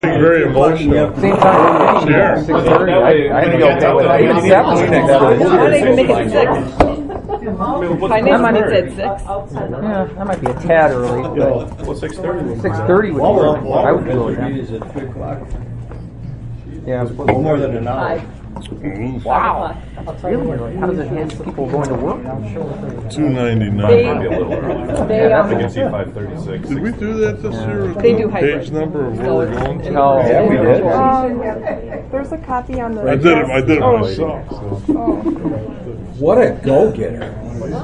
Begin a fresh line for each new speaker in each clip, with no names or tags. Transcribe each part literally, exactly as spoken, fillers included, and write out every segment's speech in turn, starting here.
Very emotional.
Same time.
Sure.
six thirty. I, I think I'll go with that. Even seven next
Why
week.
not even make it six? I might have said six.
Yeah, that might be a tad early.
Well, six thirty.
Six thirty would work. I would go with that.
Is at three o'clock.
Yeah.
More than an hour.
Wow. Really? How does it hit people going to work?
Two ninety
They,
nine.
Maybe a little early.
they,
I think
um,
it's five thirty-six.
Did we do that this year? with
They
the
do hybrid.
Page number of where we're going to?
No.
Yeah, we did.
Um, there's a copy on the.
I did it. I did it
Oh.
myself. So.
Oh.
What a go-getter.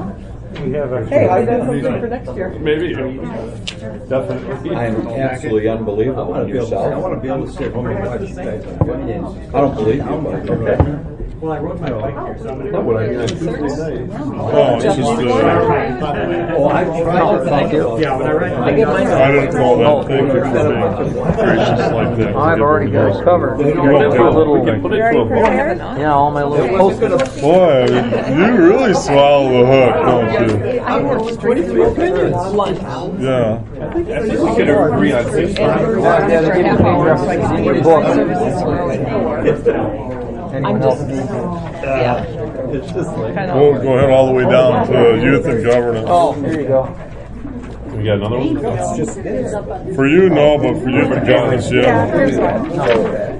hey, I got something for next year.
Maybe. Definitely.
I'm absolutely unbelievable in yourself.
I want to be able to sit home and watch you guys on good.
I don't believe you, but
Well, I rode my bike here, so I'm
Not what I did Tuesday night.
Oh, it's just uh,
oh, I've tried to
Thank you.
yeah, when I ride
I get mine.
I didn't know that. Thank you for being gracious like that.
I've already got it covered. You know, a little,
Put it
You
to a
already
vote.
prepared?
yeah, all my little post-its.
Boy, you really swallow the hook, don't you?
I worked straight through lunch.
Yeah.
I think we could agree on six
And
thirty.
Yeah, they
for
give you
half hour, so I
page
can
references in your
do
book.
services for
Anyone
I'm
else
just,
needs it?
yeah,
It's just like.
kind
We'll
of.
go ahead all the way down to youth and governance.
Oh, here you go.
We got another one?
For you, no, but for youth and governance,
Yeah,
yeah.
there's one.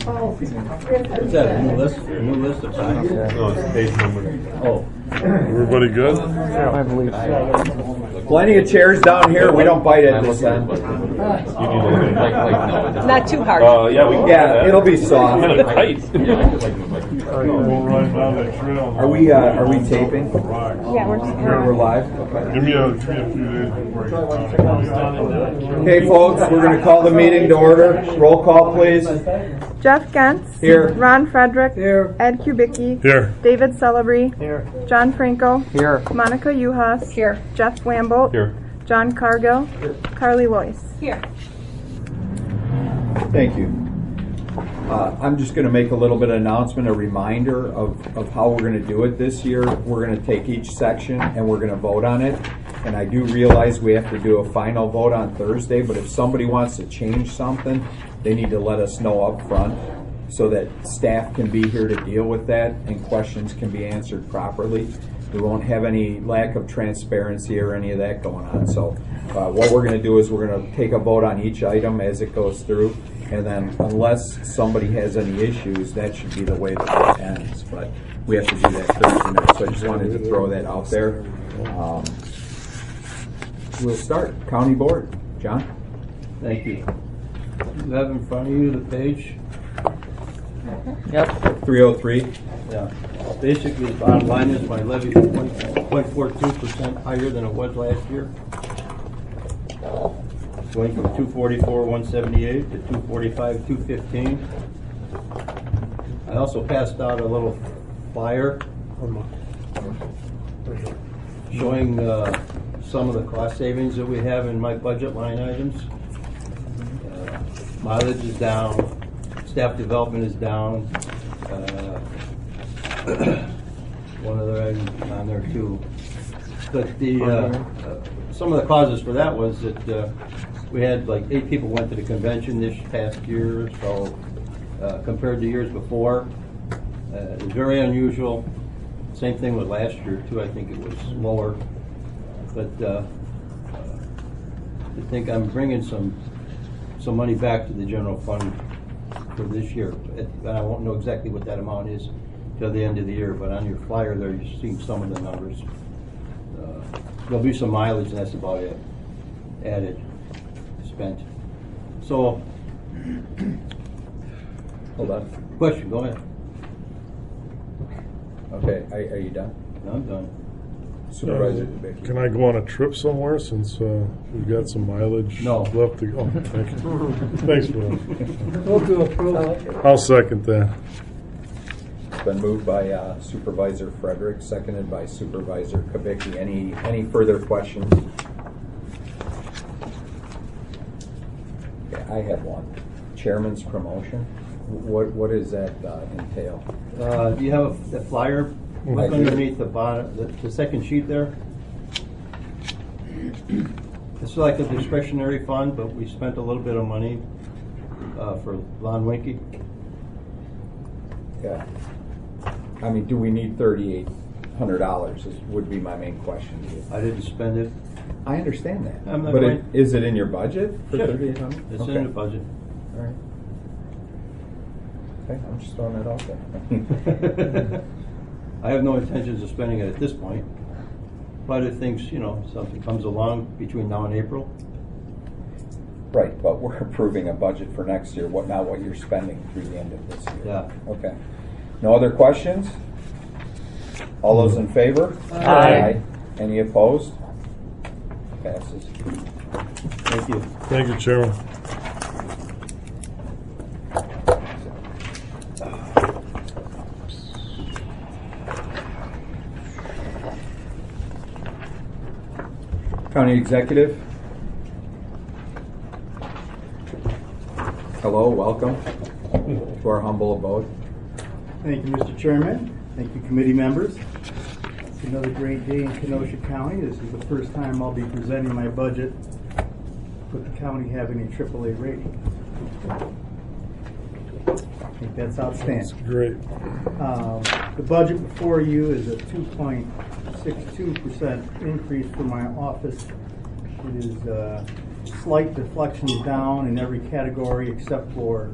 Is that a new list? A new list of times?
No, it's page number.
Oh.
Everybody good?
I believe so.
plenty of chairs down here. We don't bite at this end.
You need to look at it.
Not too hard.
Uh, yeah, we can.
Yeah, it'll be soft.
Kind of tight.
We'll ride down that trail.
Are we? Uh, are we taping?
Yeah, we're just.
We're, we're live. Okay.
Give me a, give me a few days before you
Okay, folks, we're going to call the meeting to order. Roll call, please.
Jeff Gentz.
Here.
Ron Frederick.
Here.
Ed Kubicki.
Here.
David Celebree.
Here.
John Franco.
Here.
Monica Uhas.
Here.
Jeff Wambolt.
Here.
John Cargill. Carly Lois.
Here.
Thank you. Uh, I'm just going to make a little bit of announcement, a reminder of, of how we're going to do it this year. We're going to take each section and we're going to vote on it. And I do realize we have to do a final vote on Thursday, but if somebody wants to change something, they need to let us know up front so that staff can be here to deal with that and questions can be answered properly. We won't have any lack of transparency or any of that going on. So uh, what we're going to do is we're going to take a vote on each item as it goes through. And then unless somebody has any issues, that should be the way that it ends. But we have to do that Thursday night. So I just wanted to throw that out there. Um, we'll start. County Board. John?
Thank you. You have in front of you the page?
Yep.
three oh three.
Yeah. Basically, the bottom line is my levy is one point four two percent higher than it was last year. Going from two forty-four, one seventy-eight to two forty-five, two fifteen. I also passed out a little flyer showing uh, some of the cost savings that we have in my budget line items. Uh, mileage is down, staff development is down. Uh, one other item on there too. But the uh, uh, some of the causes for that was that uh, we had like eight people went to the convention this past year, so uh, compared to years before, uh, it was very unusual. Same thing with last year too. I think it was lower, but uh, I think I'm bringing some some money back to the general fund for this year. And I won't know exactly what that amount is till the end of the year, but on your flyer there you're seeing some of the numbers. Uh, there'll be some mileage, and that's about it. Added, spent. So,
Hold on.
question, go ahead.
Okay, are, are you done?
No, I'm done.
Supervisor
Uh,
Kubicki.
Can I go on a trip somewhere since uh, we've got some mileage
No.
left to go? Oh, thank you. Thanks for that. I'll second that.
It's been moved by uh, Supervisor Frederick, seconded by Supervisor Kubicki. Any any further questions? Okay, I have one. Chairman's promotion. What what does that uh, entail?
Uh, do you have a flyer? Look underneath the bottom, the, the second sheet there. It's like a discretionary fund, but we spent a little bit of money uh, for Lon Winkie.
Yeah. I mean, do we need thirty-eight hundred dollars? This would be my main question to you.
I didn't spend it.
I understand that.
I'm not
But
going-
it, is it in your budget for
Sure.
thirty-eight hundred?
It's in the budget.
All right. Okay, I'm just throwing it out there.
I have no intentions of spending it at this point, but if things, you know, something comes along between now and April,
Right, but we're approving a budget for next year, what, not what you're spending through the end of this year.
Yeah.
Okay. No other questions? All those in favor?
Aye.
Any opposed? Passes.
thank you.
Thank you, Chairman.
County Executive? Hello, welcome to our humble abode.
Thank you, Mister Chairman. Thank you, committee members. It's another great day in Kenosha County. This is the first time I'll be presenting my budget with the county having a triple A rating. I think that's outstanding.
Great.
Um, The budget before you is a two point six two percent increase for my office. It is uh, slight deflections down in every category except for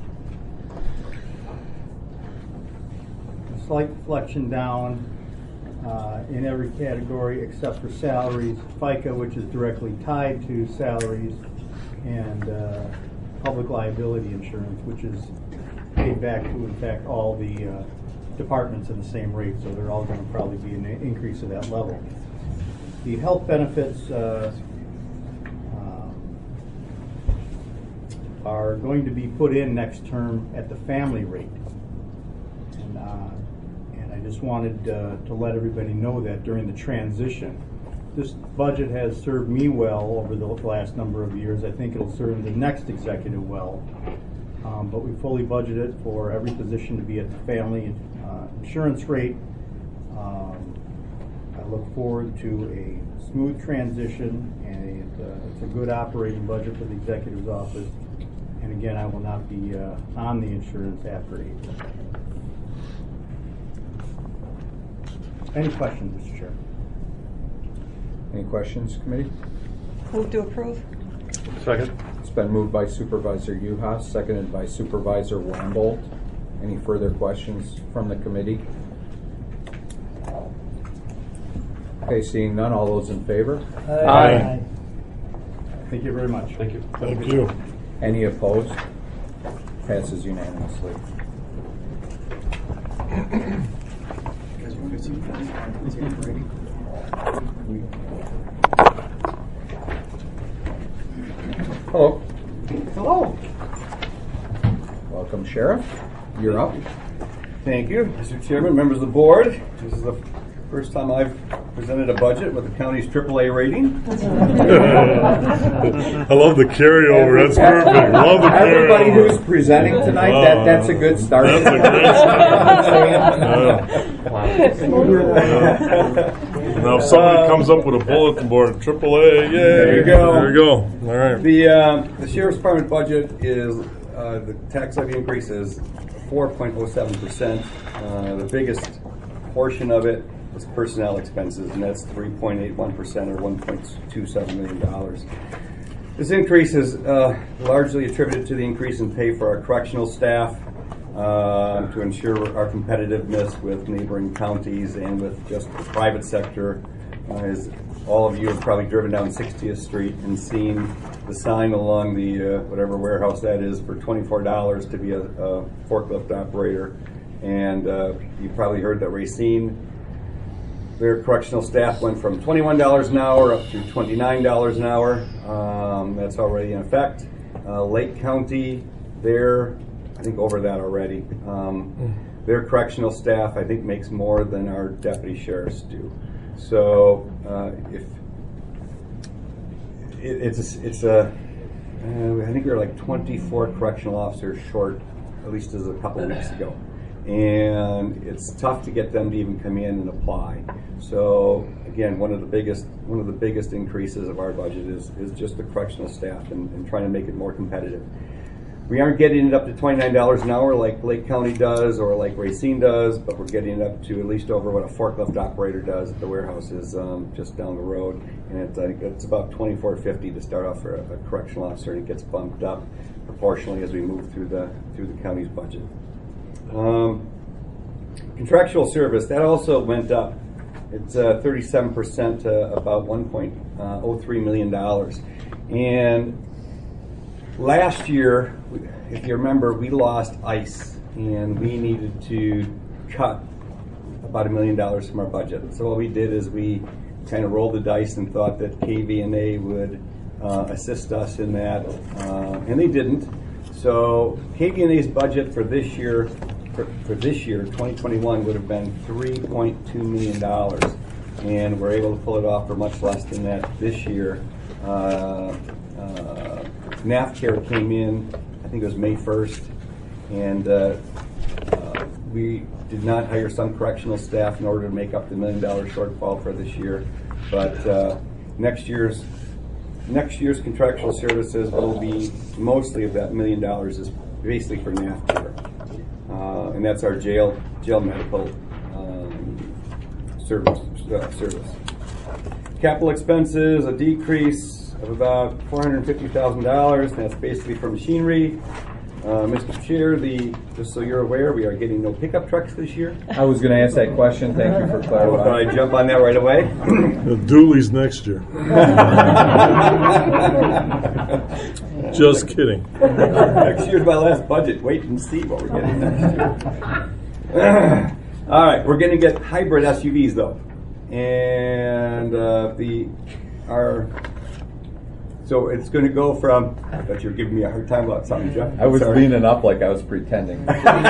a slight deflection down uh, in every category except for salaries, FICA, which is directly tied to salaries, and uh, public liability insurance, which is paid back to, in fact, all the uh, departments in the same rate, so they're all going to probably be an increase of that level. The health benefits uh, um, are going to be put in next term at the family rate. And, uh, and I just wanted uh, to let everybody know that during the transition. This budget has served me well over the last number of years. I think it'll serve the next executive well. Um, but we fully budgeted for every position to be at the family uh, insurance rate. Um, I look forward to a smooth transition, and it, uh, it's a good operating budget for the executive's office. And again, I will not be uh, on the insurance after April. Any questions, Mister Chair?
Any questions, committee?
Move to approve.
Second.
It's been moved by Supervisor Uhas, seconded by Supervisor Wambolt. Any further questions from the committee? Okay, seeing none, all those in favor?
Aye.
Thank you very much.
Thank you.
Thank you.
Any opposed? Passes unanimously. Hello.
Hello.
Welcome, Sheriff. You're up.
Thank you, Mister Chairman, members of the board. This is the first time I've presented a budget with the county's triple A rating.
I love the carryover. That's perfect. Love the
Everybody
carryover.
who's presenting tonight, that, that's a good start.
That's a great start. Now, if somebody comes up with a bulletin board, triple A, yay!
There you go.
There you go. All right.
The uh, the sheriff's department budget is uh, the tax levy increase is four point oh seven percent. Uh, the biggest portion of it is personnel expenses, and that's three point eight one percent or one point two seven million dollars. This increase is uh, largely attributed to the increase in pay for our correctional staff uh, to ensure our competitiveness with neighboring counties and with just the private sector. Uh, as all of you have probably driven down sixtieth Street and seen the sign along the uh, whatever warehouse that is for twenty-four dollars to be a, a forklift operator. And uh, you probably heard that Racine, their correctional staff went from twenty-one dollars an hour up to twenty-nine dollars an hour. Um, that's already in effect. Uh, Lake County, they're, I think, over that already. Um, their correctional staff, I think, makes more than our deputy sheriffs do. So uh, if it, it's a, it's a uh, I think we were like twenty-four correctional officers short, at least as a couple of weeks ago. And it's tough to get them to even come in and apply. So again, one of the biggest one of the biggest increases of our budget is is just the correctional staff and, and trying to make it more competitive. we aren't getting it up to twenty-nine dollars an hour like Lake County does or like Racine does, but we're getting it up to at least over what a forklift operator does at the warehouses um, just down the road. And it's, I think it's about twenty-four fifty to start off for a, a correctional officer, and it gets bumped up proportionally as we move through the through the county's budget. Um, contractual service, that also went up. It's uh, thirty-seven percent to about one point oh three million dollars. And last year, if you remember, we lost ICE, and we needed to cut about a million dollars from our budget. So what we did is we kind of rolled the dice and thought that K V N A would uh, assist us in that, uh, and they didn't. So K V N A's budget for this year, for, for this year, twenty twenty-one, would have been three point two million dollars, and we're able to pull it off for much less than that this year. Uh, uh, NAFCARE came in, I think it was May first, and uh, uh, we did not hire some correctional staff in order to make up the million dollar shortfall for this year. But uh, next year's next year's contractual services will be mostly of that million dollars is basically for NAFCARE, uh, and that's our jail jail medical um, service uh, service. Capital expenses, a decrease of about four hundred fifty thousand dollars, and that's basically for machinery. Uh, Mister Chair, the, just so you're aware, we are getting no pickup trucks this year.
I was going to ask that question. Thank you for clarifying.
Thought I'd jump on that right away.
The dualies next year. Just kidding.
Next year's my last budget. Wait and see what we're getting next year. All right, we're going to get hybrid S U Vs though, and uh, the our. So it's going to go from, I thought you were giving me a hard time about something, Jeff.
I was
Sorry.
leaning up like I was pretending.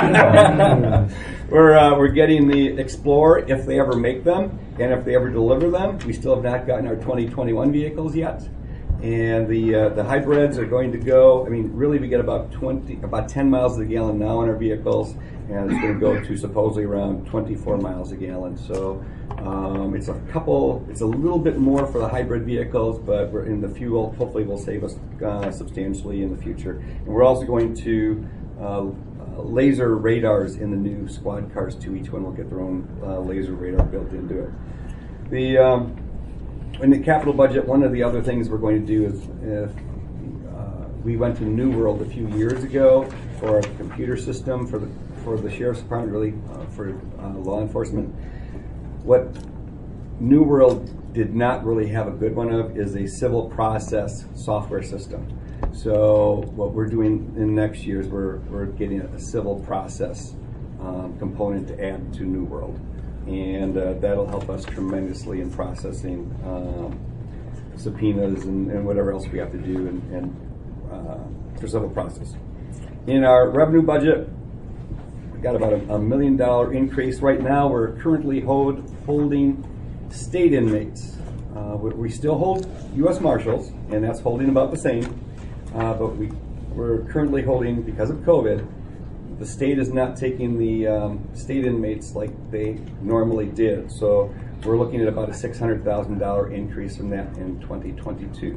we're uh, we're getting the Explorer if they ever make them, and if they ever deliver them. We still have not gotten our twenty twenty-one vehicles yet. And the uh, the hybrids are going to go, I mean, really we get about twenty, about ten miles a gallon now in our vehicles, and it's going to go to supposedly around twenty-four miles a gallon. So um, it's a couple, it's a little bit more for the hybrid vehicles, but we're in the fuel, hopefully will save us uh, substantially in the future. And we're also going to uh, laser radars in the new squad cars too. Each one will get their own uh, laser radar built into it. The um, in the capital budget, one of the other things we're going to do is if, uh, we went to New World a few years ago for a computer system for the for the sheriff's department, really uh, for uh, law enforcement. What New World did not really have a good one of is a civil process software system. So what we're doing in next year is we're we're getting a civil process um, component to add to New World. And uh, that'll help us tremendously in processing um, subpoenas and, and whatever else we have to do and, and uh, for civil process. In our revenue budget, we got about a, a million dollar increase. Right now, we're currently hold, holding state inmates. Uh, we, we still hold U S Marshals, and that's holding about the same. Uh, but we, we're currently holding, because of COVID, the state is not taking the um, state inmates like they normally did. So we're looking at about a six hundred thousand dollars increase from that in twenty twenty-two.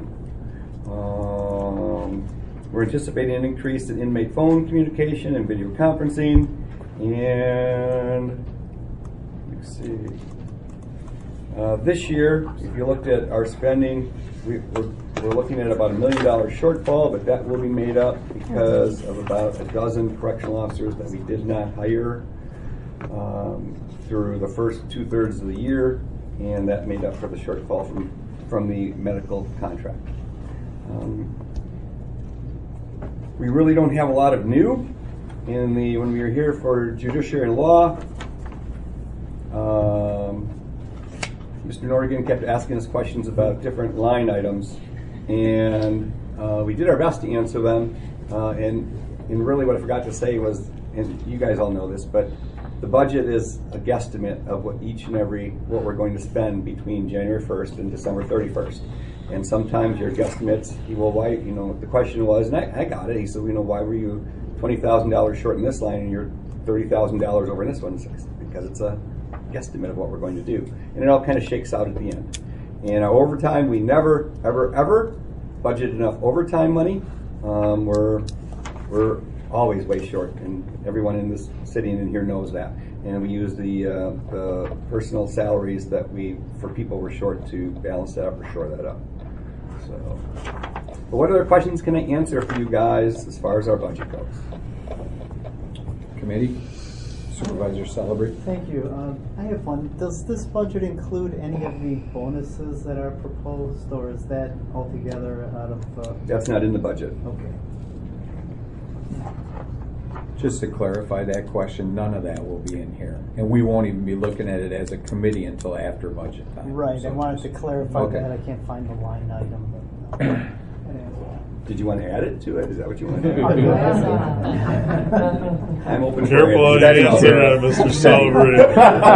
Um, we're anticipating an increase in inmate phone communication and video conferencing. And let's see. Uh, this year, if you looked at our spending, we, we're, we're looking at about a million dollar shortfall, but that will be made up because of about a dozen correctional officers that we did not hire um, through the first two thirds of the year, and that made up for the shortfall from, from the medical contract. Um, we really don't have a lot of new. In the when we were here for judiciary and law, um, Mister Norrigan kept asking us questions about different line items, and uh, we did our best to answer them. Uh, and, and really what I forgot to say was, and you guys all know this, but the budget is a guesstimate of what each and every, what we're going to spend between January first and December thirty-first. And sometimes your guesstimates, well, why, you know, the question was, and I, I got it, he said, you know, why were you twenty thousand dollars short in this line and you're thirty thousand dollars over in this one? Because it's a guesstimate of what we're going to do. And it all kind of shakes out at the end. And our overtime, we never, ever, ever budgeted enough overtime money. Um, we're we're always way short, and everyone in this sitting in here knows that. And we use the, uh, the personal salaries that we, for people we're short to balance that up or shore that up. So, but what other questions can I answer for you guys as far as our budget goes?
Committee? Supervisor Celebrate?
Thank you. Um, I have one. Does this budget include any of the bonuses that are proposed, or is that altogether out of? Uh,
That's not in the budget.
Okay.
Just to clarify that question, none of that will be in here. And we won't even be looking at it as a committee until after budget time.
Right.
So
I wanted
just-
to clarify
okay.
that. I can't find the line item. But, uh,
Did you want to add it to it? Is that what you want to do? I'm open for
Careful how
it.
you
That's
answer
another-
that, Mister Celebrate.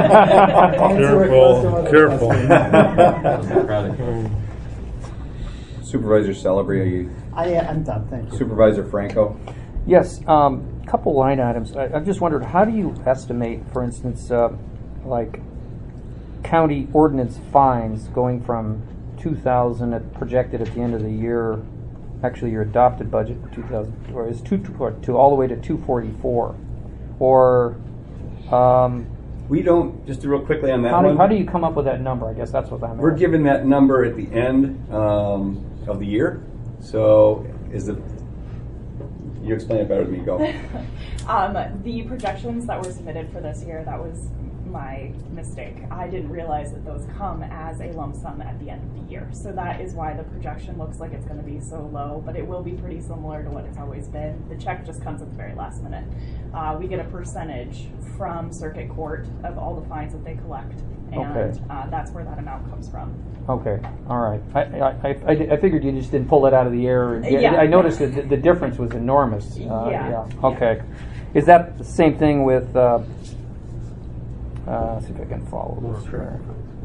Careful, careful.
Supervisor Celebrate, are you?
I, I'm done. Thank you.
Supervisor Franco?
Yes, um, couple line items. I, I've just wondered, how do you estimate, for instance, uh, like county ordinance fines going from two thousand at, projected at the end of the year, actually your adopted budget for two thousand, or is two, or to all the way to two forty-four, or um,
We don't, just real quickly on that
how do,
one.
how do you come up with that number? I guess that's what I'm.
We're
asking.
given that number at the end um, of the year. So is it, you explain it better than me, go.
um, the projections that were submitted for this year, that was my mistake. I didn't realize that those come as a lump sum at the end of the year. So that is why the projection looks like it's going to be so low, but it will be pretty similar to what it's always been. The check just comes at the very last minute. Uh, we get a percentage from circuit court of all the fines that they collect, and
Okay.
uh, that's where that amount comes from.
Okay, all right. I, I, I, I figured you just didn't pull it out of the air.
Yeah.
I noticed that the, the difference was enormous. Uh,
Yeah.
Okay. Is that the same thing with, uh, uh, let's see if I can follow this here.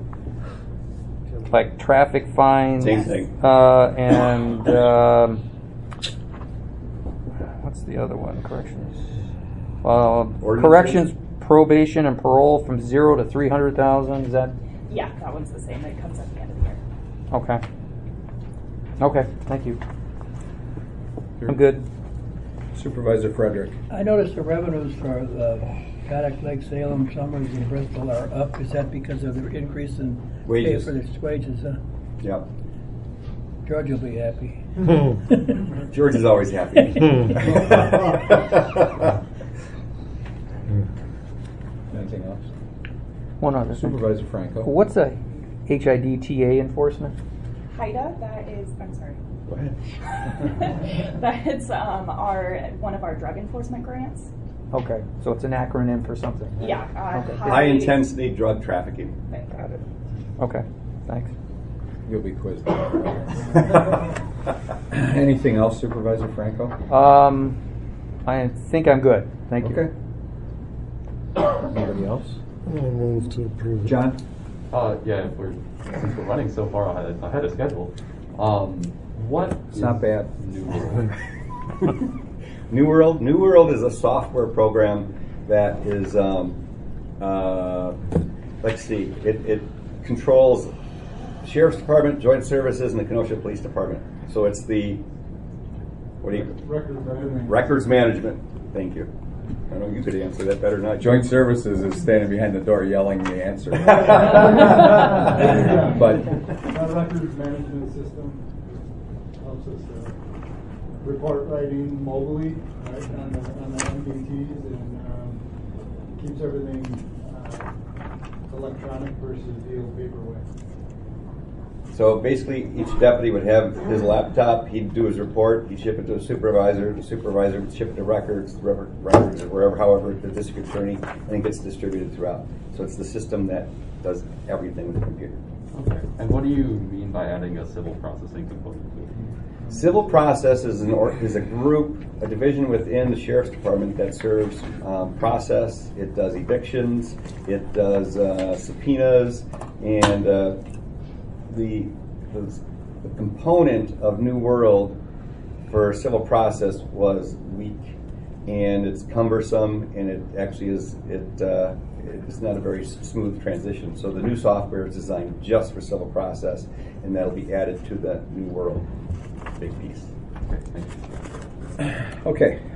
Like traffic fines?
Same thing.
Uh, and, um, what's the other one? Corrections. Uh,
Ordinances?
corrections, probation, and parole from zero to three hundred thousand. Is that?
Yeah, that one's the same. It comes at the end of the year.
Okay. Okay, thank you. I'm good.
Supervisor Frederick?
I noticed the revenues for uh, Paddock Lake, Salem, Summers, and Bristol are up. Is that because of the increase in
Wages.
pay for the wages? Uh,
Yep.
George will be happy.
George is always happy.
Anything else?
One other.
Supervisor Franco?
What's a H I D T A enforcement?
HIDA, that is, I'm sorry.
Go ahead.
That's um, our one of our drug enforcement grants.
Okay, so it's an acronym for something. right?
Yeah. Uh,
Okay.
High intensity drug trafficking.
Got it. Okay, thanks.
You'll be quizzed. Anything else, Supervisor Franco?
Um, I think I'm good. Thank you.
Okay. Anybody else?
I'll move to approve. it.
John?
Uh, yeah, if we're, since we're running so far ahead, ahead of schedule, um, what
It's not bad.
New World?
New World. New World is a software program that is, um, uh, let's see, it, it controls Sheriff's Department, Joint Services, and the Kenosha Police Department. So it's the, what do you?
Records management.
Records management. Thank you. I know you could answer that better than I could.
Joint Services is standing behind the door yelling the answer. But
Our records management system helps us uh, report writing mobily, right, on the, on the M D Ts, and um, keeps everything uh, electronic versus the old paper way.
So basically, each deputy would have his laptop. He'd do his report. He'd ship it to a supervisor. The supervisor would ship it to records, wherever, records, or wherever, however, the district attorney, and it gets distributed throughout. So it's the system that does everything with the computer.
Okay. And what do you mean by adding a civil processing component to it?
Civil process is an or, is a group, a division within the sheriff's department that serves um, process. It does evictions. It does uh, subpoenas, and uh, the, the the component of New World for civil process was weak, and it's cumbersome, and it actually is it. Uh, It's not a very smooth transition. So the new software is designed just for civil process, and that'll be added to the New World big piece.
Okay, thank you.
okay,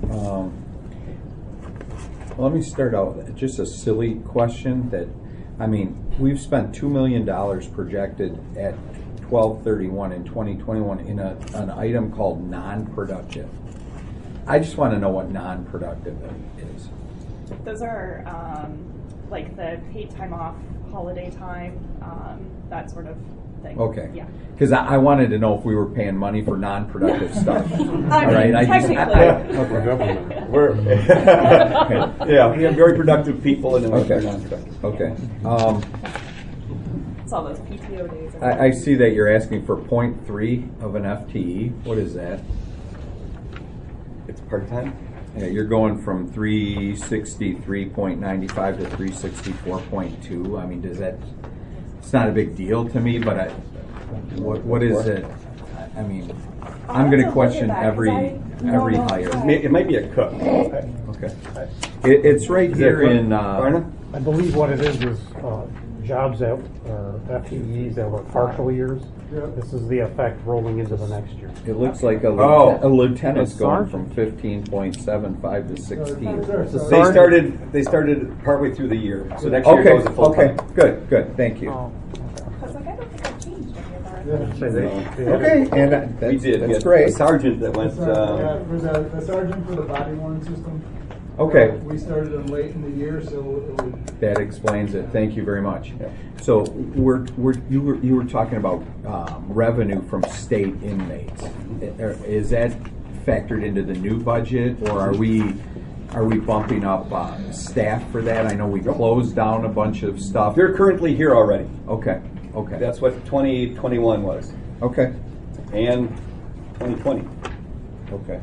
Um, let me start out with just a silly question that, I mean, we've spent two million dollars projected at twelve thirty-one in twenty twenty-one in a, an item called non-productive. I just want to know what non-productive is.
Those are um, like the paid time off, holiday time, um, that sort of thing.
Okay.
Yeah.
Because I, I wanted to know if we were paying money for non-productive stuff.
I
All
mean,
right. I just,
technically.
For government. We're yeah, we have very productive people and then we're
Okay.
non-productive.
Okay. Um,
It's all those P T O days.
I, I see that you're asking for zero point three of an F T E. What is that?
It's part-time.
Yeah, you're going from three sixty-three point nine five to three sixty-four point two. I mean, does that? It's not a big deal to me, but I, what what is it? I mean, I'm going to question every every hire.
It, may, it might be a cook.
Okay. It, it's right
Is that
here
what-
in. Uh,
Barna?
I believe what it is is uh, jobs that are F T Es that were partial years. This is the effect rolling into the next year.
It looks like a,
Oh.
a lieutenant's
A
going
sergeant.
from fifteen point seven five to sixteen.
They started. They started partway through the year, so next year
Okay.
goes to full
Okay.
time.
Good. Good. Thank you.
I was like, I don't think I've changed any of our.
So they- they-
Okay. And that, that's,
we did.
that's
we had
great.
A sergeant that went.
So, yeah,
Um,
for the, the sergeant for the body worn system.
Okay.
uh, We started them late in the year, so it would.
That explains it. Thank you very much.
Yeah.
So we're, we're, you were you were talking about um, revenue from state inmates. Is that factored into the new budget, or are we are we bumping up uh, staff for that? I know we closed down a bunch of stuff.
they're currently here already.
Okay. Okay.
That's what twenty twenty-one was,
Okay.
and twenty twenty.
Okay.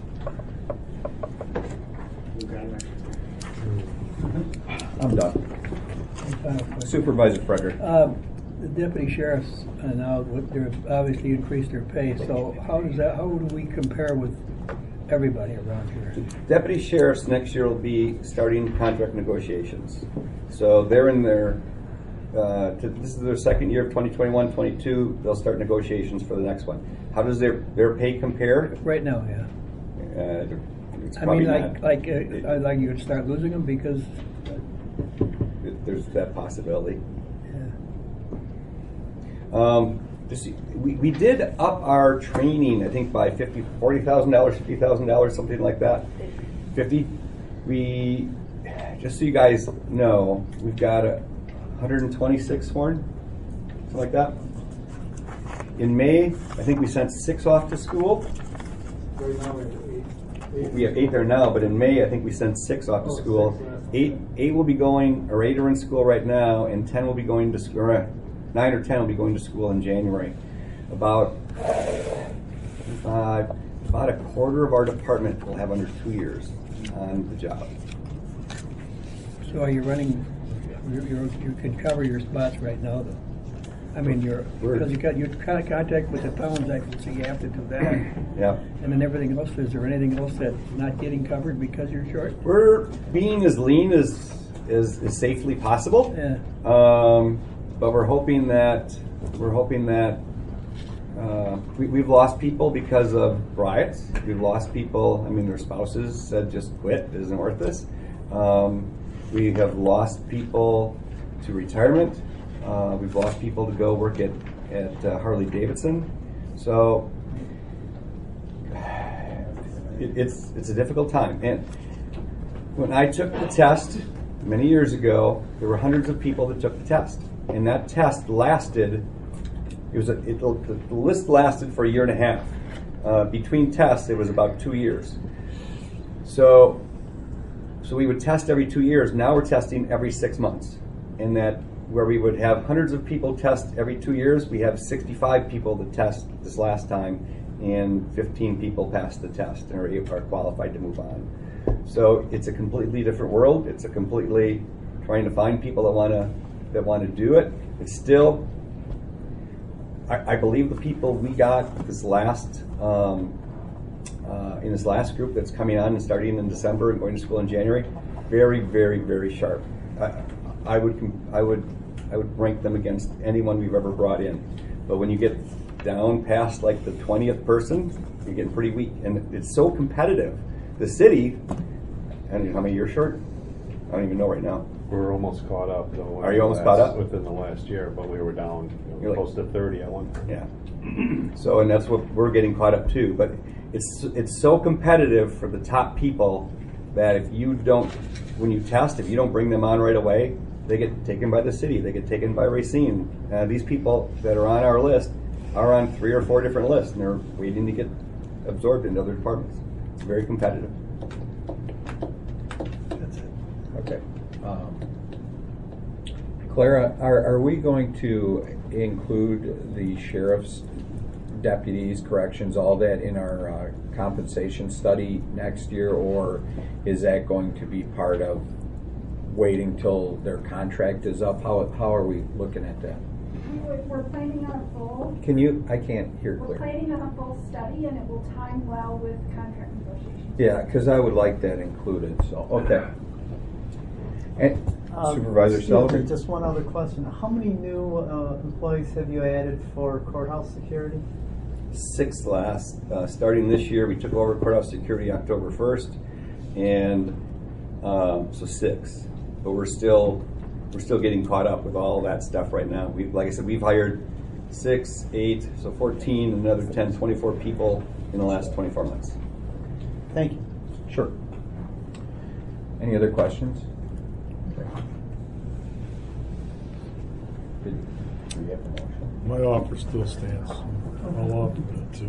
I'm done.
Final question.
Supervisor Frederick.
Um, The deputy sheriffs uh, now, what- they're obviously increased their pay, so how does that, how do we compare with everybody around here?
Deputy sheriffs next year will be starting contract negotiations. So they're in their, uh, to, this is their second year of twenty twenty-one, twenty-two, they'll start negotiations for the next one. How does their, their pay compare?
Right now, yeah.
Uh, it's
I
probably
mean, like,
not.
like,
It-
uh, like you would start losing them because,
it- there's that possibility.
yeah.
Um, just, we, we did up our training, I think by fifty, forty thousand dollars, fifty thousand dollars, something like that. Fifty. We, just so you guys know, we've got a one hundred twenty-six sworn, something like that. In May, I think we sent six off to school.
Right now we have eight. eight.
We have eight there now, but in May, I think we sent six off to
Oh,
school.
six last.
Eight, eight will be going, or eight are in school right now, and ten will be going to school. Or nine or ten will be going to school in January. About uh, about a quarter of our department will have under two years on the job.
So are you running, you're, you're, you can cover your spots right now, though? I mean, you're,
We're-
because you got, you're kind of contact with the towns, I can see you have to do that.
Yeah,
And then everything else, is there anything else that's not getting covered because you're short?
we're being as lean as as, as safely possible.
Yeah.
Um, but we're hoping that we're hoping that uh, we, we've lost people because of riots. We've lost people. I mean, their spouses said just quit. It isn't worth this. Um, we have lost people to retirement. Uh, we've lost people to go work at at uh, Harley Davidson. So it, it's it's a difficult time. And when I took the test many years ago, there were hundreds of people that took the test, and that test lasted. It was a, it, the, the list lasted for a year and a half. Uh, between tests, it was about two years. So, so we would test every two years. Now we're testing every six months, and that where we would have hundreds of people test every two years, we have sixty-five people that test this last time, and fifteen people passed the test and are, are qualified to move on. So it's a completely different world. It's a completely trying to find people that want to that want to do it. It's still, I, I believe the people we got this last um, uh, in this last group that's coming on and starting in December and going to school in January, very, very, very sharp. I, I would com- I would I would rank them against anyone we've ever brought in. But when you get down past like the twentieth person, you're getting pretty weak, and it's so competitive the city, and how many years short? I don't even know right now.
We're almost caught up, though.
Are you almost caught up?
Within the last year, but we were down you know,
You're
close
like-
to thirty at one point.
Yeah. So, and that's what we're getting caught up too. But it's it's so competitive for the top people that if you don't, when you test, if you don't bring them on right away, they get taken by the city. They get taken by Racine. Uh, these people that are on our list are on three or four different lists, and they're waiting to get absorbed into other departments. It's very competitive.
That's it.
Okay. Um, Clara, are, are we going to include the sheriff's deputies, corrections, all that in our uh, compensation study next year, or is that going to be part of waiting till their contract is up? How, how are we looking at that?
We're we're planning on a full,
Can you, I can't hear
we're
clear.
planning on a full study, and it will time well with contract negotiations.
Yeah, because I would like that included, so, okay. And
Um,
Supervisor
excuse me,
Sullivan?
Just one other question. How many new uh, employees have you added for courthouse security?
Six last, uh, starting this year, we took over courthouse security October first, and um, so six. But we're still we're still getting caught up with all that stuff right now. We, like I said, we've hired six, eight, so fourteen, another ten, twenty-four people in the last twenty-four months.
Thank you.
Sure. Any other questions? Okay. Did- do we have a motion?
My offer still stands. I'll offer that too.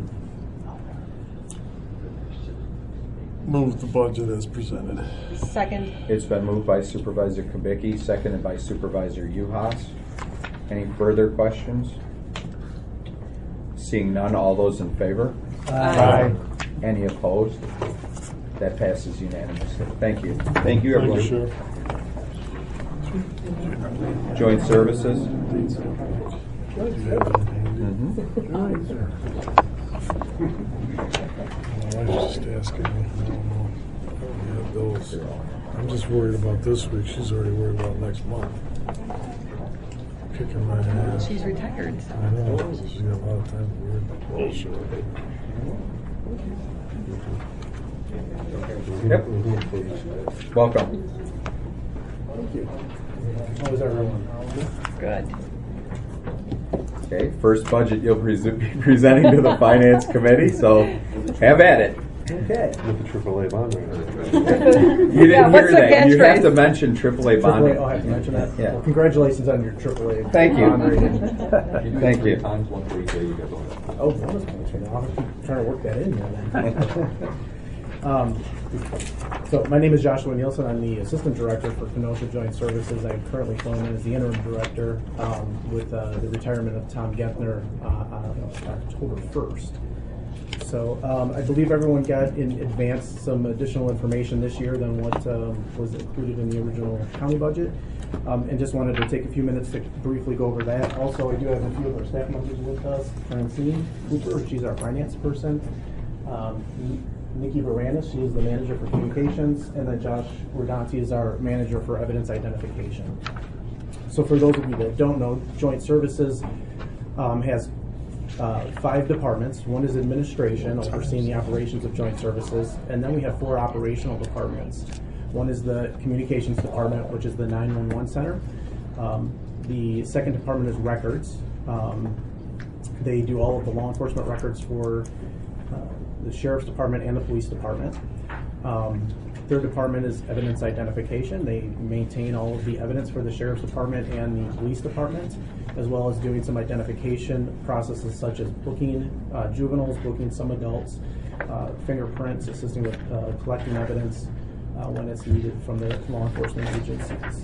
Move the budget as presented.
Second.
It's been moved by Supervisor Kubicki, seconded by Supervisor Uhas. Any further questions? Seeing none, all those in favor?
Aye.
Any opposed? That passes unanimously. Thank you.
Thank you, everyone.
Thank you, Sheriff.
Joint Services?
I was just asking. I don't know. I already have those. I'm just worried about this week. She's already worried about next month. Kicking my ass.
She's retired. So.
I know. She got a lot of time to worry about bullshit.
Yep. Welcome.
Thank you. How is everyone?
Good.
Okay, first budget you'll pres- be presenting to the Finance Committee, so have at it.
Okay.
With the triple A bond rate.
You didn't
Yeah, what's
hear
the
that. You have
catchphrase?
to mention triple A bonding.
triple A, oh, I have to mention that?
Yeah.
Well, congratulations on your triple A.
Thank you.
bond rating.
Thank you.
Times one for each day you get bonus.
Oh, bonus points for now. I'll keep trying to work that in there then. um, so my name is Joshua Nielsen. I'm the Assistant Director for Kenosha Joint Services. I'm currently filling in as the Interim Director um, with uh, the retirement of Tom Gethner uh, on October first. So um, I believe everyone got in advance some additional information this year than what um, was included in the original county budget. Um, and just wanted to take a few minutes to briefly go over that. Also, I do have a few of our staff members with us. Francine Cooper, she's our finance person. Um, Nikki Varanis, she is the manager for communications. And then Josh Rodanti is our manager for evidence identification. So for those of you that don't know, Joint Services um, has Uh, five departments. One is administration, overseeing the operations of joint services, and then we have four operational departments. One is the communications department, which is the nine one one center. Um, the second department is records. Um, they do all of the law enforcement records for uh, the sheriff's department and the police department. Um, third department is evidence identification. They maintain all of the evidence for the sheriff's department and the police department, as well as doing some identification processes such as booking uh, juveniles, booking some adults, uh, fingerprints, assisting with uh, collecting evidence uh, when it's needed from the law enforcement agencies.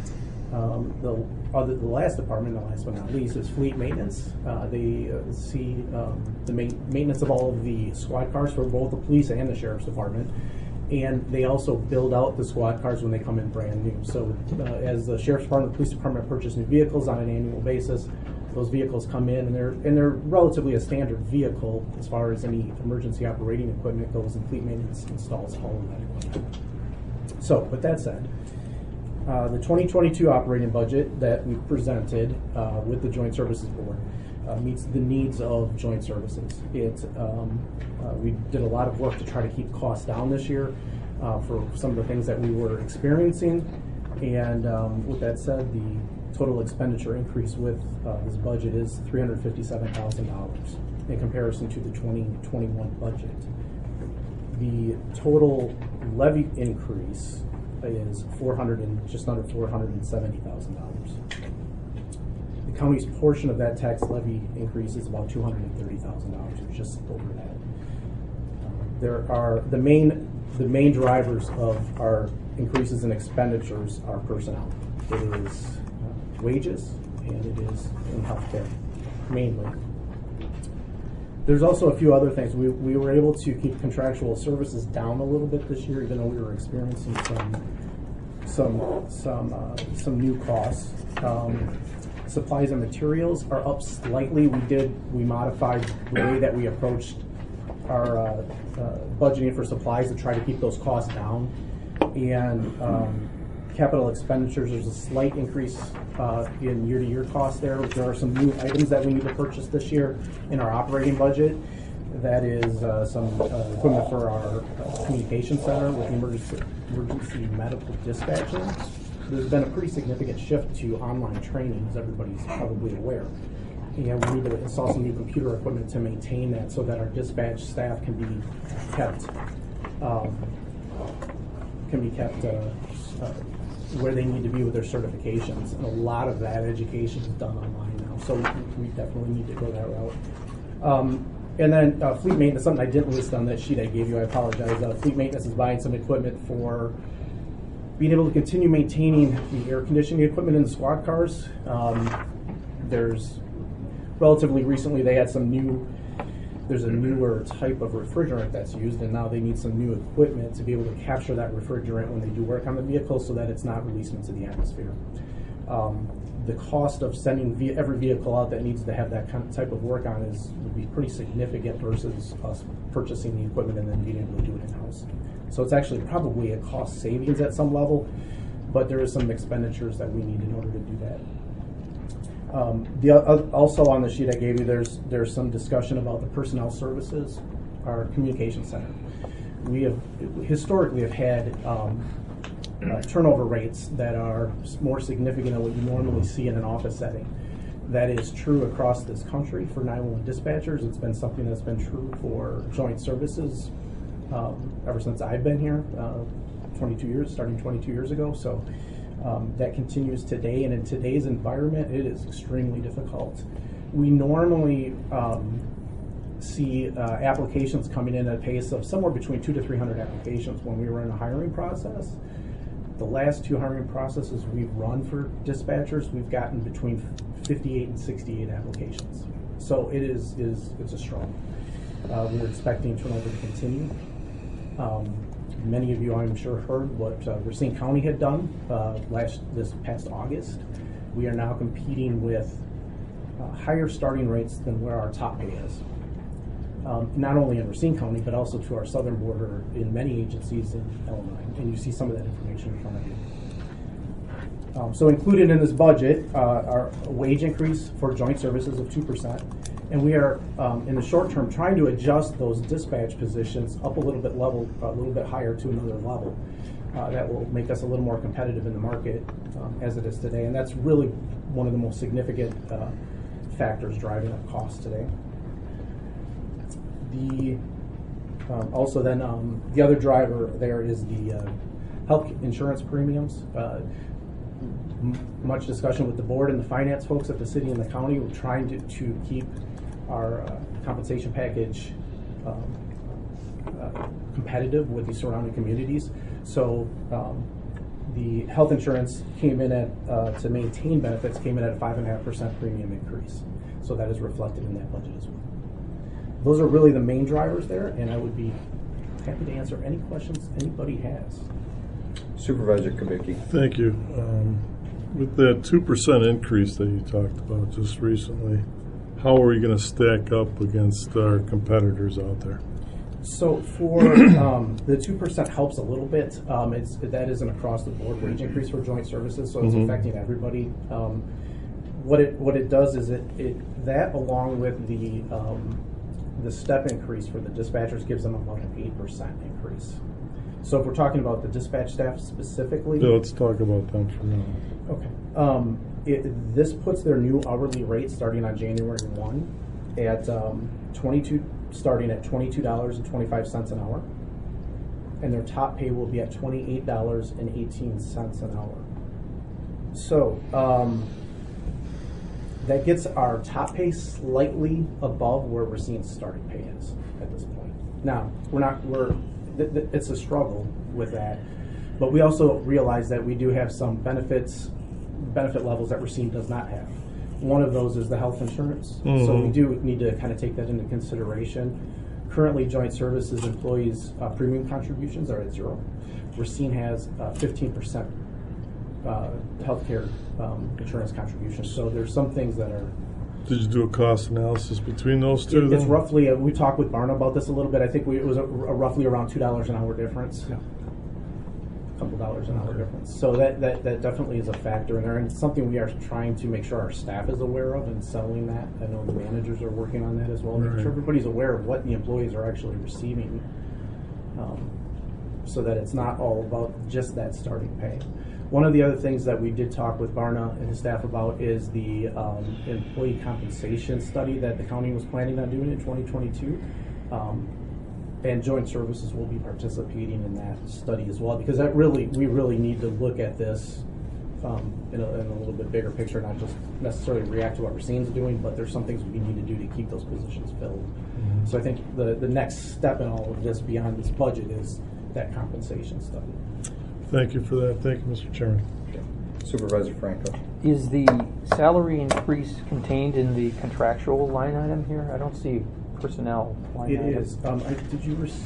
Um, the, other, the last department, the last but not least, is fleet maintenance. Uh, they uh, see um, the ma- maintenance of all of the squad cars for both the police and the sheriff's department. And they also build out the squad cars when they come in brand new. So uh, as the sheriff's department, the police department purchase new vehicles on an annual basis, those vehicles come in and they're and they're relatively a standard vehicle as far as any emergency operating equipment goes, and fleet maintenance installs all of that equipment. So with that said, uh, the twenty twenty-two operating budget that we presented uh, with the Joint Services Board uh, meets the needs of joint services. It, um, uh, we did a lot of work to try to keep costs down this year uh, for some of the things that we were experiencing. And um, with that said, the total expenditure increase with uh, this budget is three hundred fifty-seven thousand dollars in comparison to the twenty twenty-one budget. The total levy increase is four hundred and just under four hundred and seventy thousand dollars. The county's portion of that tax levy increase is about two hundred and thirty thousand dollars, or just over that. Uh, there are the main the main drivers of our increases in expenditures are personnel. It is uh, wages and it is in healthcare, mainly. There's also a few other things. We, we were able to keep contractual services down a little bit this year, even though we were experiencing some some some uh, some new costs. Um, supplies and materials are up slightly. We did we modified the way that we approached our uh, uh, budgeting for supplies to try to keep those costs down. And um, capital expenditures, there's a slight increase uh, in year-to-year costs there. There are some new items that we need to purchase this year in our operating budget. That is uh, some uh, equipment for our uh, communication center with emergency, emergency medical dispatching. There's been a pretty significant shift to online training, as everybody's probably aware. And we need to install some new computer equipment to maintain that so that our dispatch staff can be kept um, can be kept uh, uh, where they need to be with their certifications. And a lot of that education is done online now, so we, we definitely need to go that route. Um, and then uh, fleet maintenance, something I didn't list on that sheet I gave you, I apologize. Uh, fleet maintenance is buying some equipment for being able to continue maintaining the air conditioning equipment in the squad cars. Um, there's relatively recently they had some new, there's a newer type of refrigerant that's used, and now they need some new equipment to be able to capture that refrigerant when they do work on the vehicle so that it's not released into the atmosphere. Um, the cost of sending ve- every vehicle out that needs to have that kind of type of work on is would be pretty significant versus us purchasing the equipment and then being able to do it in-house. So it's actually probably a cost savings at some level, but there is some expenditures that we need in order to do that. Um, the, uh, also on the sheet I gave you, there's there's some discussion about the personnel services, our communication center. We have historically have had um, uh, turnover rates that are more significant than what you normally see in an office setting. That is true across this country for nine one one dispatchers. It's been something that's been true for joint services um, ever since I've been here, uh, twenty-two years, starting twenty-two years ago. So. Um, that continues today, and in today's environment, it is extremely difficult. We normally um, see uh, applications coming in at a pace of somewhere between two to three hundred applications when we run a hiring process. The last two hiring processes we've run for dispatchers, we've gotten between fifty-eight and sixty-eight applications. So it is is it's a struggle. Uh, we're expecting turnover to continue. Um, Many of you, I'm sure, heard what uh, Racine County had done uh, last this past August. We are now competing with uh, higher starting rates than where our top pay is. Um, not only in Racine County, but also to our southern border in many agencies in Illinois. And you see some of that information in front of you. Um, so included in this budget uh, are a wage increase for joint services of two percent. And we are, um, in the short term, trying to adjust those dispatch positions up a little bit level, a little bit higher to another level. Uh, that will make us a little more competitive in the market um, as it is today. And that's really one of the most significant uh, factors driving up costs today. The um, also then um, the other driver there is the uh, health insurance premiums. Uh, m- much discussion with the board and the finance folks at the city and the county. We're trying to, to keep our uh, compensation package um, uh, competitive with the surrounding communities. So um, the health insurance came in at, uh, to maintain benefits, came in at a five point five percent premium increase. So that is reflected in that budget as well. Those are really the main drivers there, and I would be happy to answer any questions anybody has.
Supervisor Kubicki.
Thank you. Um, with that two percent increase that you talked about just recently, how are we going to stack up against our competitors out there?
So for um, the two percent helps a little bit. Um, it's, that is an across-the-board wage increase for joint services, so it's
Mhm.
affecting everybody. Um, what it what it does is it, it that along with the um, the step increase for the dispatchers gives them about an eight percent increase. So if we're talking about the dispatch staff specifically,
Yeah, let's talk about them for now.
okay, um, it, this puts their new hourly rate starting on January first at um, twenty-two, starting at twenty-two dollars and twenty-five cents an hour, and their top pay will be at twenty-eight dollars and eighteen cents an hour. So um, that gets our top pay slightly above where we're seeing starting pay is at this point. Now we're not we're th- th- it's a struggle with that, but we also realize that we do have some benefits benefit levels that Racine does not have. One of those is the health insurance,
Mm-hmm.
so we do need to kind of take that into consideration. Currently, Joint Services employees' uh, premium contributions are at zero. Racine has uh, fifteen percent uh, healthcare um, insurance contributions. So there's some things that are.
Did you do a cost analysis between those two?
It, it's
then?
roughly. Uh, we talked with Barna about this a little bit. I think we, it was a, a roughly around two dollars an hour difference.
Yeah.
A couple dollars an hour difference. So that, that that definitely is a factor in there, and it's something we are trying to make sure our staff is aware of and selling that. I know the managers are working on that as well. Make
Right.
sure everybody's aware of what the employees are actually receiving, um, so that it's not all about just that starting pay. One of the other things that we did talk with Barna and his staff about is the um, employee compensation study that the county was planning on doing in twenty twenty-two. Um, and Joint Services will be participating in that study as well, because that really, we really need to look at this um, in, a, in a little bit bigger picture, not just necessarily react to what Racine's doing, but there's some things we need to do to keep those positions filled. Mm-hmm. So I think the, the next step in all of this beyond this budget is that compensation study.
Thank you for that. Thank you, Mister Chairman.
Supervisor Franco.
Is the salary increase contained in the contractual line item here? I don't see personnel line
It
item.
is. Um, I, did you receive?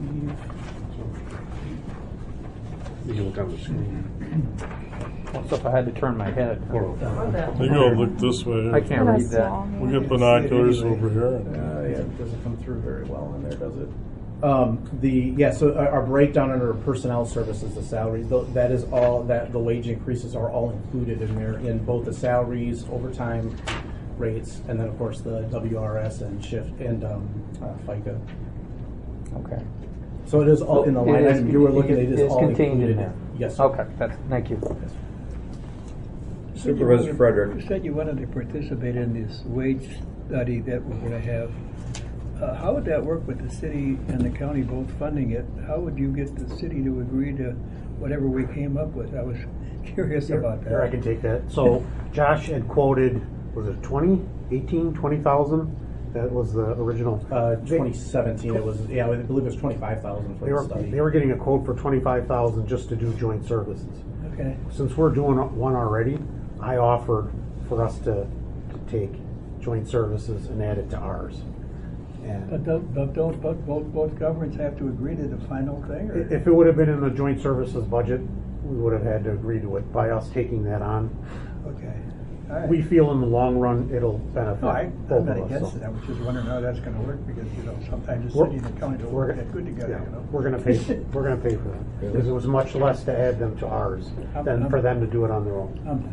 You can look on the screen.
So if I had to turn my head.
You gotta look this way.
I can't read that.
We got binoculars over here.
Uh, yeah, it doesn't come through very well on there, does it? Um, the yeah, so our, our breakdown under personnel services, the salaries, th- that is all that the wage increases are all included in there in both the salaries, overtime rates, and then of course the W R S and shift and um, uh, FICA.
Okay.
So it is all in the line
It is-
item you were looking at. It is
it's
all
contained
included
in there.
Yes. Sir.
Okay. That's, thank you.
Yes.
Supervisor Frederick.
You said you wanted to participate in this wage study that we're going to have. Uh, how would that work with the city and the county both funding it? How would you get the city to agree to whatever we came up with? I was curious
Here-
about that.
Here, I can take that. So Josh had quoted, was it twenty, eighteen, twenty thousand? That was the original.
Uh, twenty seventeen, it was, yeah, I believe it was twenty-five thousand for
They
the
were,
study.
they were getting a quote for twenty-five thousand just to do joint services.
Okay.
Since we're doing one already, I offered for us to, to take joint services and add it to ours. And
But don't, but don't but both, both governments have to agree to the final thing? Or?
if it would have been in the joint services budget, we would have had to agree to it by us taking that on.
Okay. All right.
We feel in the long run it'll benefit
No, I,
both
I'm not
of us.
against
so.
it. I was just wondering how that's going to work because, you know, sometimes the
We're-
city and the county don't
we're
work
gonna-
that good together,
yeah,
you know?
We're gonna pay, we're gonna pay for that. Because it was much less to add them to ours
I'm-
than
I'm-
for them to do it on their own.
Um,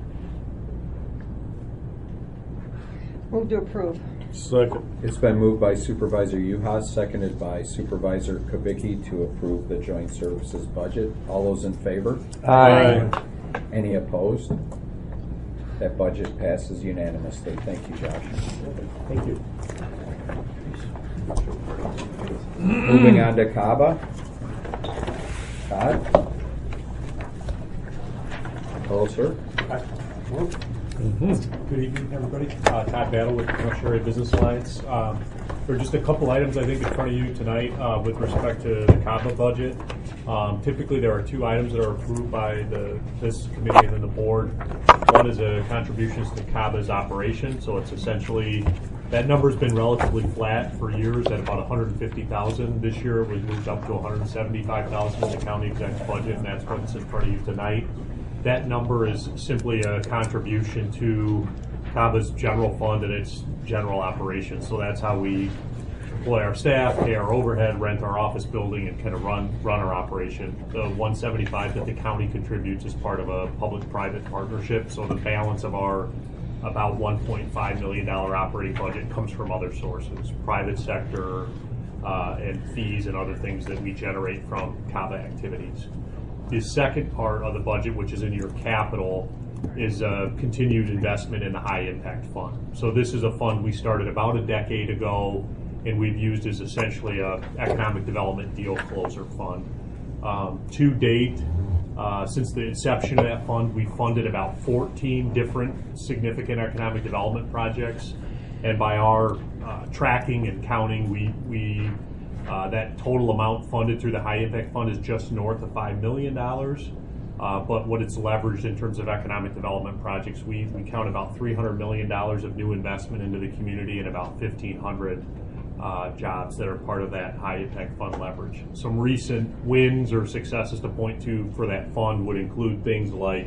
Move to approve.
Second.
It's been moved by Supervisor Uhas, seconded by Supervisor Kubicki to approve the joint services budget. All those in favor?
Aye.
Any opposed? That budget passes unanimously. Thank you, Josh.
Thank you.
Moving on to CABA. Todd? Hello, sir.
Good evening, everybody. Uh, Todd Battle with the Commercial Area Business Alliance. Um, there are just a couple items I think in front of you tonight uh, with respect to the CABA budget. Um, typically, there are two items that are approved by the this committee and then the board. One is a contributions to CABA's operation, so it's essentially that number's been relatively flat for years at about one hundred fifty thousand. This year, it was moved up to one hundred seventy-five thousand in the county exec's budget, and that's what's in front of you tonight. That number is simply a contribution to CABA's general fund and its general operations. So that's how we employ our staff, pay our overhead, rent our office building, and kind of run run our operation. The one seventy-five that the county contributes is part of a public-private partnership. So the balance of our about one point five million dollars operating budget comes from other sources, private sector, uh, and fees and other things that we generate from C A B A activities. The second part of the budget, which is in your capital, is a continued investment in the high impact fund. So this is a fund we started about a decade ago, and we've used as essentially a economic development deal closer fund. Um, to date, uh, since the inception of that fund, we funded about fourteen different significant economic development projects, and by our uh, tracking and counting, we we uh, that total amount funded through the high impact fund is just north of five million dollars. Uh, but what it's leveraged in terms of economic development projects, we, we count about three hundred million dollars of new investment into the community and about fifteen hundred uh, jobs that are part of that high impact fund leverage. Some recent wins or successes to point to for that fund would include things like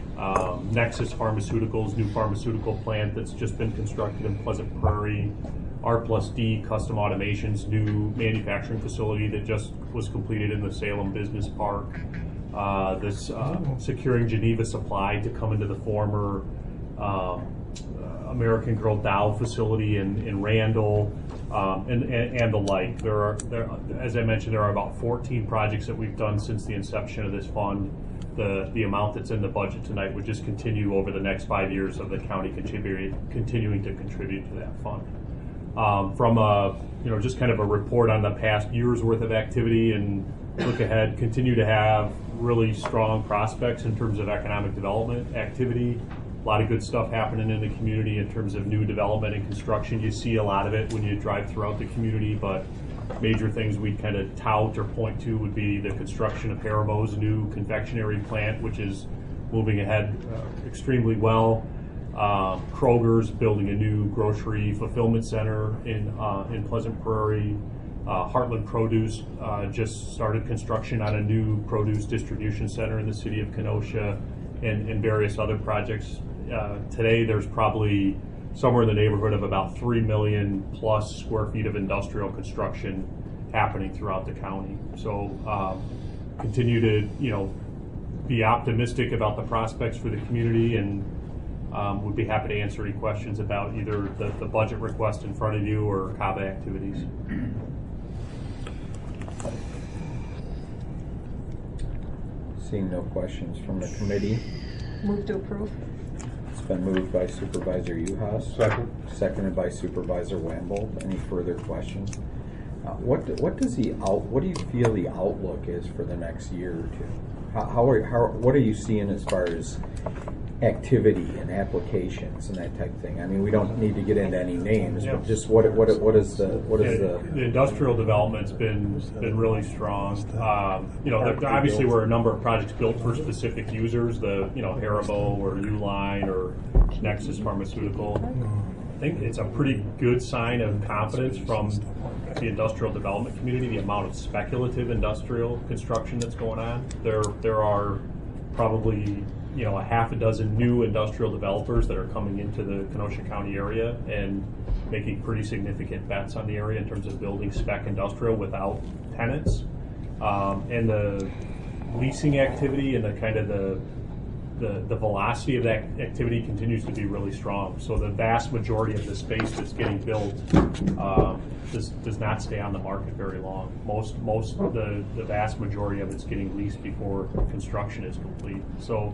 um, Nexus Pharmaceuticals, new pharmaceutical plant that's just been constructed in Pleasant Prairie, R plus D Custom Automation's new manufacturing facility that just was completed in the Salem Business Park. Uh, this uh, securing Geneva Supply to come into the former um, uh, American Girl Dow facility in, in Randall, um, and, and, and the like. There are, there, as I mentioned, there are about fourteen projects that we've done since the inception of this fund. The, the amount that's in the budget tonight would just continue over the next five years of the county contributing, continuing to contribute to that fund. Um, from a, you know, just kind of a report on the past year's worth of activity and look ahead, continue to have really strong prospects in terms of economic development activity. A lot of good stuff happening in the community in terms of new development and construction. You see a lot of it when you drive throughout the community, but major things we'd kind of tout or point to would be the construction of Haribo's new confectionery plant, which is moving ahead uh, extremely well. Uh, Kroger's building a new grocery fulfillment center in uh, in Pleasant Prairie. Uh, Heartland Produce uh, just started construction on a new produce distribution center in the city of Kenosha, and, and various other projects. Uh, today, there's probably somewhere in the neighborhood of about three million plus square feet of industrial construction happening throughout the county. So, um, continue to you know be optimistic about the prospects for the community, and um, would be happy to answer any questions about either the, the budget request in front of you or C A B A activities.
Seeing no questions from the committee.
Move to approve.
It's been moved by Supervisor Uhas.
Second.
Seconded by Supervisor Wamble. Any further questions? Uh, what what does the out what do you feel the outlook is for the next year or two? How, how are how what are you seeing as far as activity and applications and that type of thing? I mean, we don't need to get into any names,
Yeah.
but just what what what is the what is
Yeah,
the
the industrial development's been been really strong. Um, you know, there, obviously, were a number of projects built for specific users. The you know Haribo or Uline or Nexus Pharmaceutical. I think it's a pretty good sign of confidence from the industrial development community. The amount of speculative industrial construction that's going on. There there are probably you know a half a dozen new industrial developers that are coming into the Kenosha County area and making pretty significant bets on the area in terms of building spec industrial without tenants. Um, and the leasing activity and the kind of the, the the velocity of that activity continues to be really strong. So the vast majority of the space that's getting built um, does does not stay on the market very long. Most most the the vast majority of it's getting leased before construction is complete. So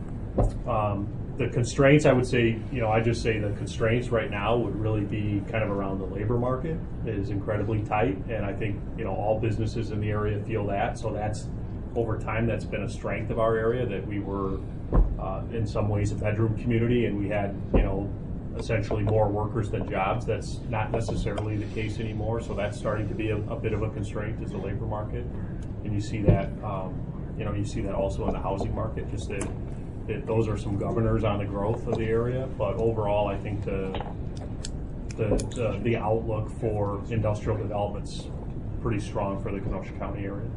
um, the constraints, I would say, you know, I just say the constraints right now would really be kind of around the labor market. It is incredibly tight, and I think you know all businesses in the area feel that. So that's over time that's been a strength of our area, that we were uh, in some ways a bedroom community, and we had you know essentially more workers than jobs. That's not necessarily the case anymore. So that's starting to be a, a bit of a constraint is the labor market, and you see that um, you know you see that also in the housing market. Just that. It, those are some governors on the growth of the area, but overall, I think the the the, the outlook for industrial development's pretty strong for the Kenosha County area.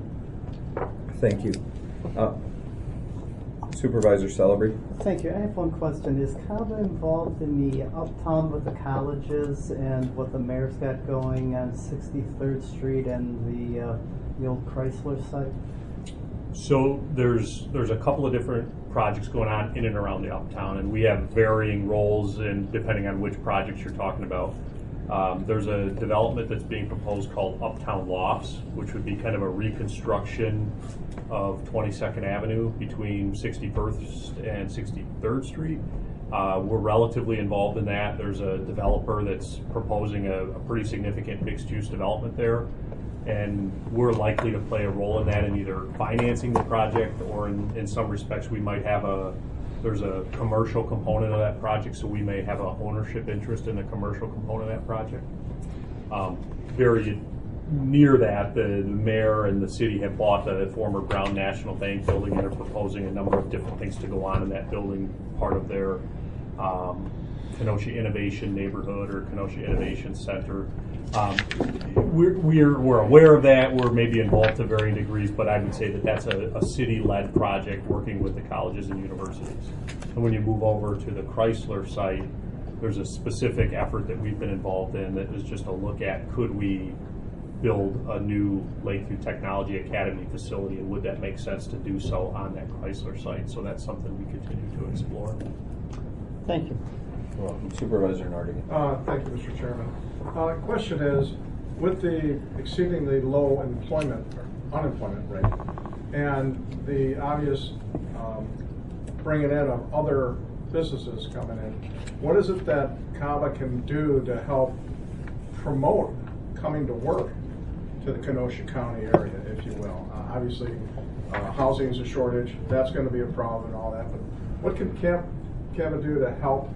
Thank you. Uh, Supervisor Celebrity.
Thank you. I have one question. Is C A B A involved in the uptown with the colleges and what the mayor's got going on sixty-third Street and the, uh, the old Chrysler site?
So there's there's a couple of different projects going on in and around the Uptown, and we have varying roles in depending on which projects you're talking about. Um, there's a development that's being proposed called Uptown Lofts, which would be kind of a reconstruction of twenty-second Avenue between sixty-first and sixty-third Street. Uh, we're relatively involved in that. There's a developer that's proposing a, a pretty significant mixed-use development there, and we're likely to play a role in that in either financing the project or in, in some respects we might have a, there's a commercial component of that project, so we may have an ownership interest in the commercial component of that project. Um, very near that, the, the mayor and the city have bought the former Brown National Bank building and are proposing a number of different things to go on in that building, part of their um, Kenosha Innovation Neighborhood or Kenosha Innovation Center. Um, we're, we're, we're aware of that. We're maybe involved to varying degrees, but I would say that that's a, a city-led project working with the colleges and universities. And when you move over to the Chrysler site, there's a specific effort that we've been involved in that is just a look at could we build a new Lakeview Technology Academy facility, and would that make sense to do so on that Chrysler site? So that's something we continue to explore.
Thank you.
Welcome, Supervisor Nardi.
Uh, thank you, Mister Chairman. Uh, question is, with the exceedingly low employment, or unemployment rate, and the obvious um, bringing in of other businesses coming in, what is it that CABA can do to help promote coming to work to the Kenosha County area, if you will? Uh, obviously, uh, housing is a shortage. That's going to be a problem and all that. But what can CABA do to help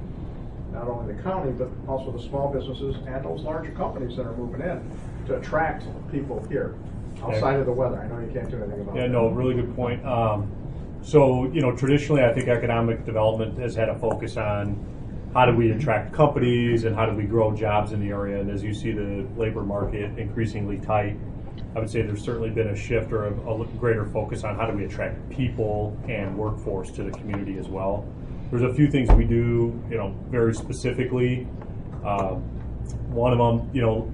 not only the county, but also the small businesses and those larger companies that are moving in to attract people here outside of the weather? I know you can't do anything about
yeah,
that.
Yeah, no, really good point. Um, so, you know, traditionally, I think economic development has had a focus on how do we attract companies and how do we grow jobs in the area. And as you see the labor market increasingly tight, I would say there's certainly been a shift or a, a greater focus on how do we attract people and workforce to the community as well. There's a few things we do, you know, very specifically. Uh, one of them, you know,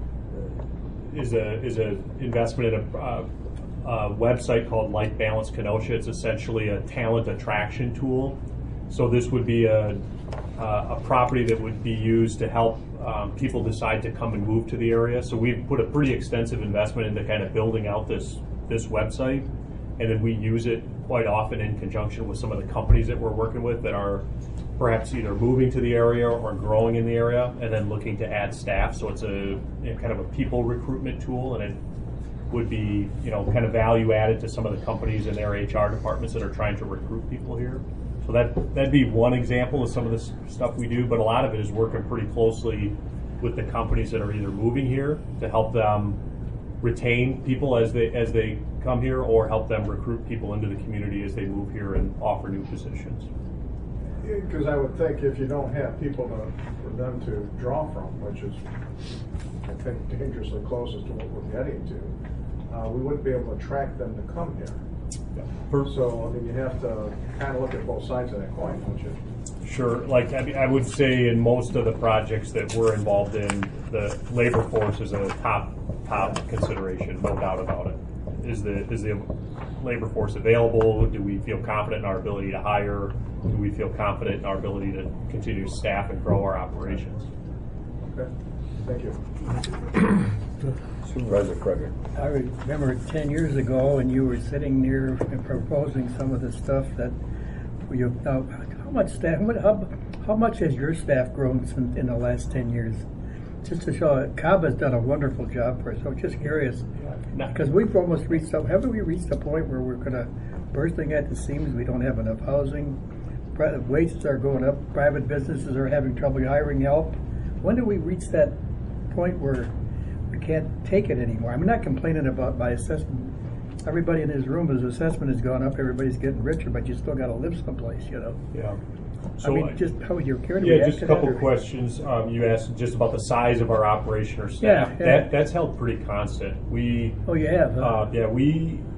is a is a investment in a, uh, a website called Like Balance Kenosha. It's essentially a talent attraction tool. So this would be a uh, a property that would be used to help um, people decide to come and move to the area. So we've put a pretty extensive investment into kind of building out this this website, and then we use it quite often in conjunction with some of the companies that we're working with that are perhaps either moving to the area or growing in the area and then looking to add staff. So it's a you know, kind of a people recruitment tool, and it would be you know kind of value added to some of the companies and their H R departments that are trying to recruit people here. So that, that'd be one example of some of this stuff we do, but a lot of it is working pretty closely with the companies that are either moving here to help them retain people as they as they come here, or help them recruit people into the community as they move here and offer new positions.
Because I would think if you don't have people to, for them to draw from, which is, I think, dangerously closest to what we're getting to, uh, we wouldn't be able to attract them to come here.
Yeah.
So, I mean, you have to kind of look at both sides of that coin, don't you?
Sure. Like, I, mean, I would say in most of the projects that we're involved in, the labor force is a top top consideration, no doubt about it. Is the is the labor force available? Do we feel confident in our ability to hire? Do we feel confident in our ability to continue to staff and grow our operations?
Okay. Thank you.
Supervisor Frederick.
I remember ten years ago when you were sitting there and proposing some of the stuff that you. Uh, how much staff? What, how, how much has your staff grown since in the last ten years? Just to show it, CABA's done a wonderful job for us. So I'm just curious, because we've almost reached. Haven't we reached a point where we're going to bursting at the seams? We don't have enough housing. Wages are going up. Private businesses are having trouble hiring help. When do we reach that point where we can't take it anymore? I'm not complaining about my assessment. Everybody in this room, his assessment has gone up. Everybody's getting richer, but you still got to live someplace, you know.
Yeah.
So I mean, just how would you care to
Yeah,
react
just
to
a couple
that, or?
questions. Um, you asked just about the size of our operation or staff.
Yeah, yeah.
That that's held pretty constant. We
Oh, you have. Huh?
Uh, yeah, we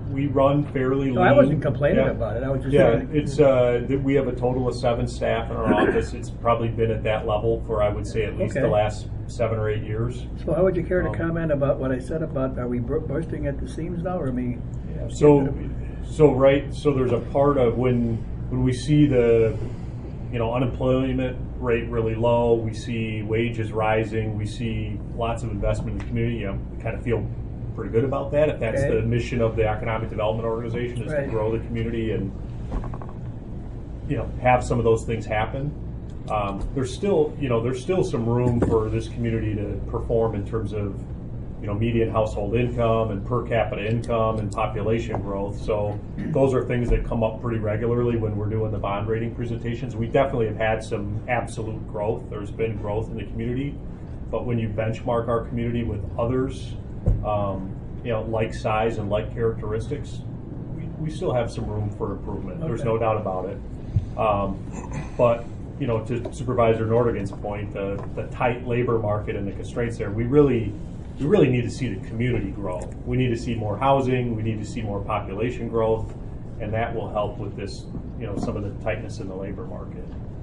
we run fairly
No,
lean.
I wasn't complaining
Yeah.
about it. I was just
yeah.
saying-
It's uh, th- we have a total of seven staff in our office. It's probably been at that level for I would say at least
Okay.
the last seven or eight years.
So how would you care to
Um,
comment about what I said about, are we bur- bursting at the seams now, or me?
So, so right. So there's a part of when when we see the, you know, unemployment rate really low, we see wages rising, we see lots of investment in the community. You know, we kind of feel pretty good about that. If that's
Okay.
the mission of the Economic Development Organization is
Right.
to grow the community and, you know, have some of those things happen. Um, there's still, you know, there's still some room for this community to perform in terms of, you know, median household income and per capita income and population growth. So those are things that come up pretty regularly when we're doing the bond rating presentations. We definitely have had some absolute growth. There's been growth in the community, but when you benchmark our community with others, um, you know, like size and like characteristics, we, we still have some room for improvement. There's
Okay.
no doubt about it. Um, but you know, to Supervisor Nordigan's point, the, the tight labor market and the constraints there, we really we really need to see the community grow. We need to see more housing. We need to see more population growth, and that will help with this, you know, some of the tightness in the labor market.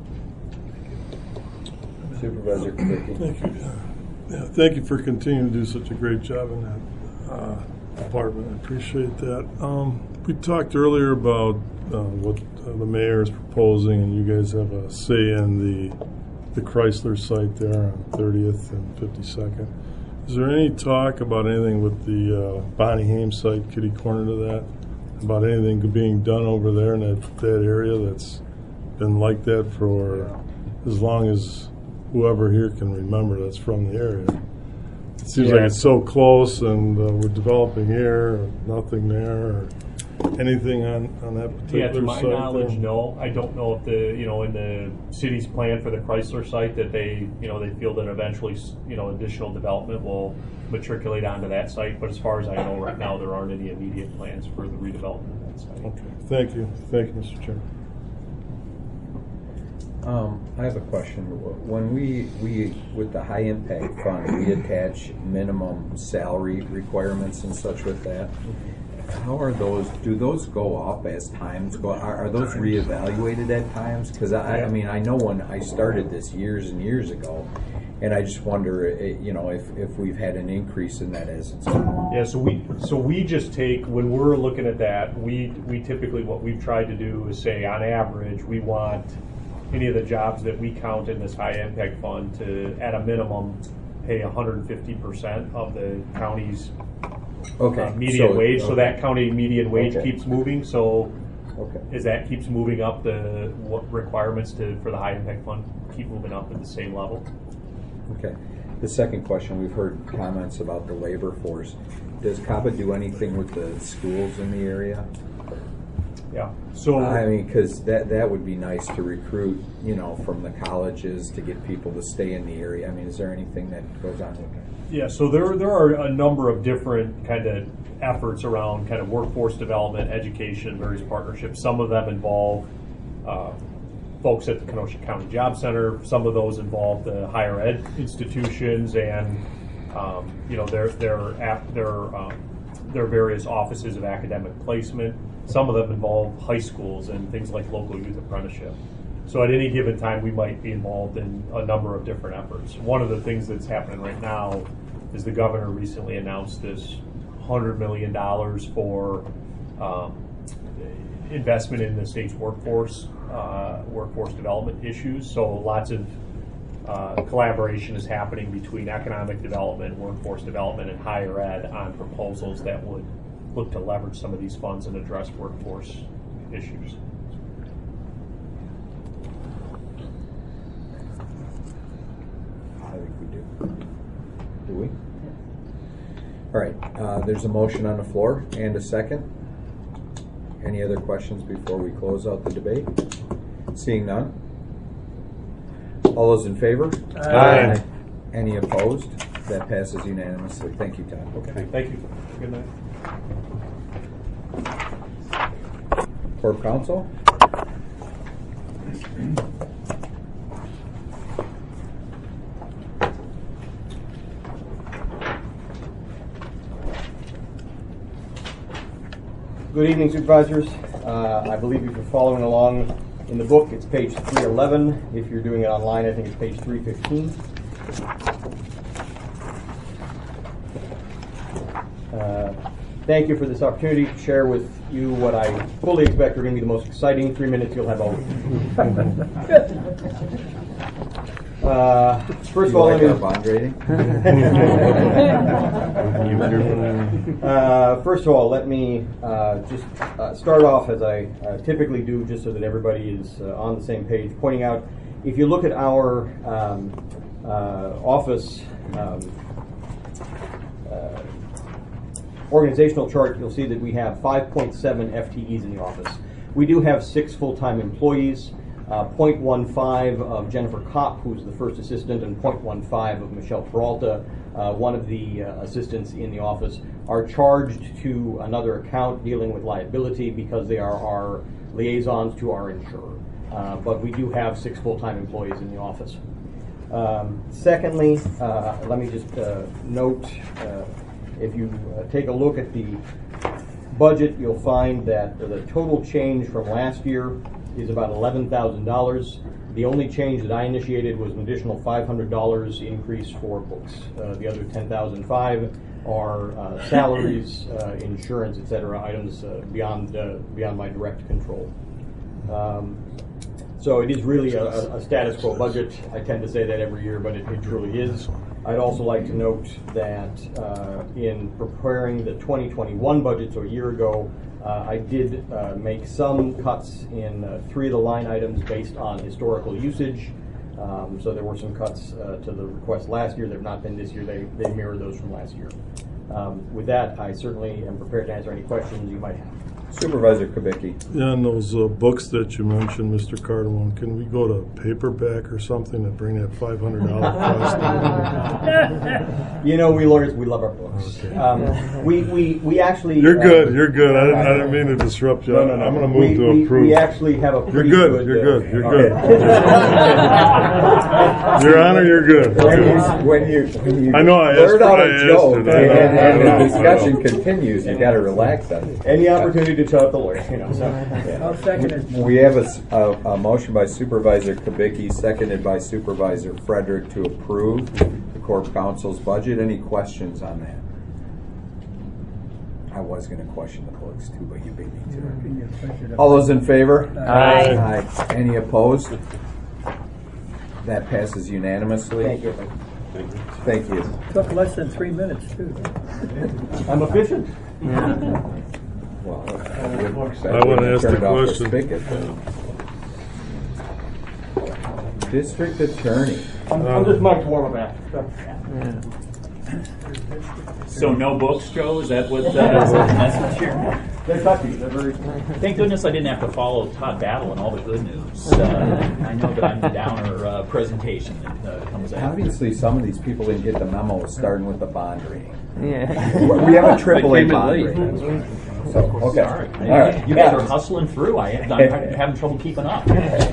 Supervisor Kubicki.
Thank you. Yeah, thank you for continuing to do such a great job in that uh, department. I appreciate that. Um, we talked earlier about uh, what uh, the mayor is proposing, and you guys have a say in the the Chrysler site there on thirtieth and fifty-second. Is there any talk about anything with the uh, Bonnie Hames site, kitty corner to that, about anything being done over there in that, that area that's been like that for as long as whoever here can remember that's from the area? It seems
Yeah.
like it's so close, and uh, we're developing here, or nothing there, or anything on, on that particular
Yeah, to my
site
knowledge,
there?
no. I don't know if the, you know, in the city's plan for the Chrysler site that they, you know, they feel that eventually, you know, additional development will matriculate onto that site. But as far as I know right now, there aren't any immediate plans for the redevelopment of that site.
Okay, thank you. Thank you, Mister Chairman.
Um, I have a question. When we, we, with the high impact fund, we attach minimum salary requirements and such with that. How are those, do those go up as times go, are, are those reevaluated at times? Because I, I mean, I know when I started this years and years ago, and I just wonder, eh, you know, if, if we've had an increase in that as it's gone along.
Yeah, so we so we just take, when we're looking at that, we we typically, what we've tried to do is say, on average, we want any of the jobs that we count in this high impact fund to, at a minimum, pay one hundred fifty percent of the county's
Okay,
uh, median
so-
wage. So
okay.
that county median wage
Okay.
keeps moving. So
Okay.
as that keeps moving up, the what requirements to for the high impact fund keep moving up at the same level.
Okay. The second question, we've heard comments about the labor force. Does C A B A do anything with the schools in the area?
Yeah. So
I mean, because that that would be nice to recruit, you know, from the colleges to get people to stay in the area. I mean, is there anything that goes on with that?
Yeah, so there there are a number of different kind of efforts around kind of workforce development, education, various partnerships. Some of them involve uh, folks at the Kenosha County Job Center. Some of those involve the higher ed institutions and um, you know their their app their um, their various offices of academic placement. Some of them involve high schools and things like local youth apprenticeship. So at any given time, we might be involved in a number of different efforts. One of the things that's happening right now is the governor recently announced this one hundred million dollars for um, investment in the state's workforce, uh, workforce development issues. So lots of uh, collaboration is happening between economic development, workforce development, and higher ed on proposals that would look to leverage some of these funds and address workforce issues.
I think we do. Do we? All right, uh, there's a motion on the floor and a second. Any other questions before we close out the debate? Seeing none? All those in favor?
Aye. Aye.
Any opposed? That passes unanimously. Thank you, Todd.
Okay, thank you. Good night.
Corp Counsel?
Good evening, supervisors. Uh, I believe if you're following along in the book, it's page three eleven. If you're doing it online, I think it's page three fifteen. Uh, thank you for this opportunity to share with you what I fully expect are going to be the most exciting three minutes you'll have all week. Uh, first of all,
like
let me,
our bond rating?
uh, first of all, let me uh, just uh, start off as I uh, typically do, just so that everybody is uh, on the same page, pointing out, if you look at our um, uh, office um, uh, organizational chart, you'll see that we have five point seven F T Es in the office. We do have six full-time employees. Uh, zero point one five of Jennifer Kopp, who's the first assistant, and zero point one five of Michelle Peralta, uh, one of the uh, assistants in the office, are charged to another account dealing with liability because they are our liaisons to our insurer. Uh, but we do have six full-time employees in the office. Um, secondly, uh, let me just uh, note, uh, if you uh, take a look at the budget, you'll find that the total change from last year is about eleven thousand dollars. The only change that I initiated was an additional five hundred dollars increase for books. Uh, the other ten thousand five dollars are uh, salaries, uh, insurance, et cetera, items uh, beyond uh, beyond my direct control. Um, so it is really a, a status quo budget. I tend to say that every year, but it, it truly is. I'd also like to note that uh, in preparing the twenty twenty-one budget, so a year ago, Uh, I did uh, make some cuts in uh, three of the line items based on historical usage. Um, so there were some cuts uh, to the request last year that have not been this year. They, they mirror those from last year. Um, with that, I certainly am prepared to answer any questions you might have.
Supervisor Kubicki.
Yeah, and those uh, books that you mentioned, Mister Cardamone, can we go to paperback or something to bring that five hundred dollars cost down?
You know, we lawyers, we love our books. Okay. Um, we, we, we actually...
You're good,
uh,
you're good. I didn't, I didn't mean to disrupt you.
No, no, no.
I'm going to move
we,
to
we,
approve.
We actually have a pretty
You're good,
good
you're
uh,
good, you're
okay.
good. Your Honor, you're good.
When you, when you, when you
I know I asked
blurt
what
out
I
a
asked
joke
it.
and,
I know,
and,
I know,
the discussion
I know.
continues, you got to relax on it.
Any opportunity to shut up the lawyer, you know. So.
I'll second it.
We have a, a, a motion by Supervisor Kubicki, seconded by Supervisor Frederick, to approve the Corp Council's budget. Any questions on that? I was going to question the clerks too, but you beat me to it. All those in favor?
Aye.
Aye. Any opposed? That passes unanimously.
Thank you.
Thank you.
Took less than three minutes, too.
I'm efficient.
Well,
I want to ask the question.
District Attorney.
I'm, I'm just Mike to warm up after.
So no books, Joe? Is that what uh, is that the message here?
They're touchy. They're very.
Thank goodness I didn't have to follow Todd Battle and all the good news. Uh, I know that I'm the downer uh, presentation that uh, comes out.
Obviously, some of these people didn't get the memo starting with the bond rating.
Yeah.
We have a triple A
They came in
bond
late.
rating. So, okay.
Sorry.
All right.
You guys are hustling through. I, I'm having trouble keeping up.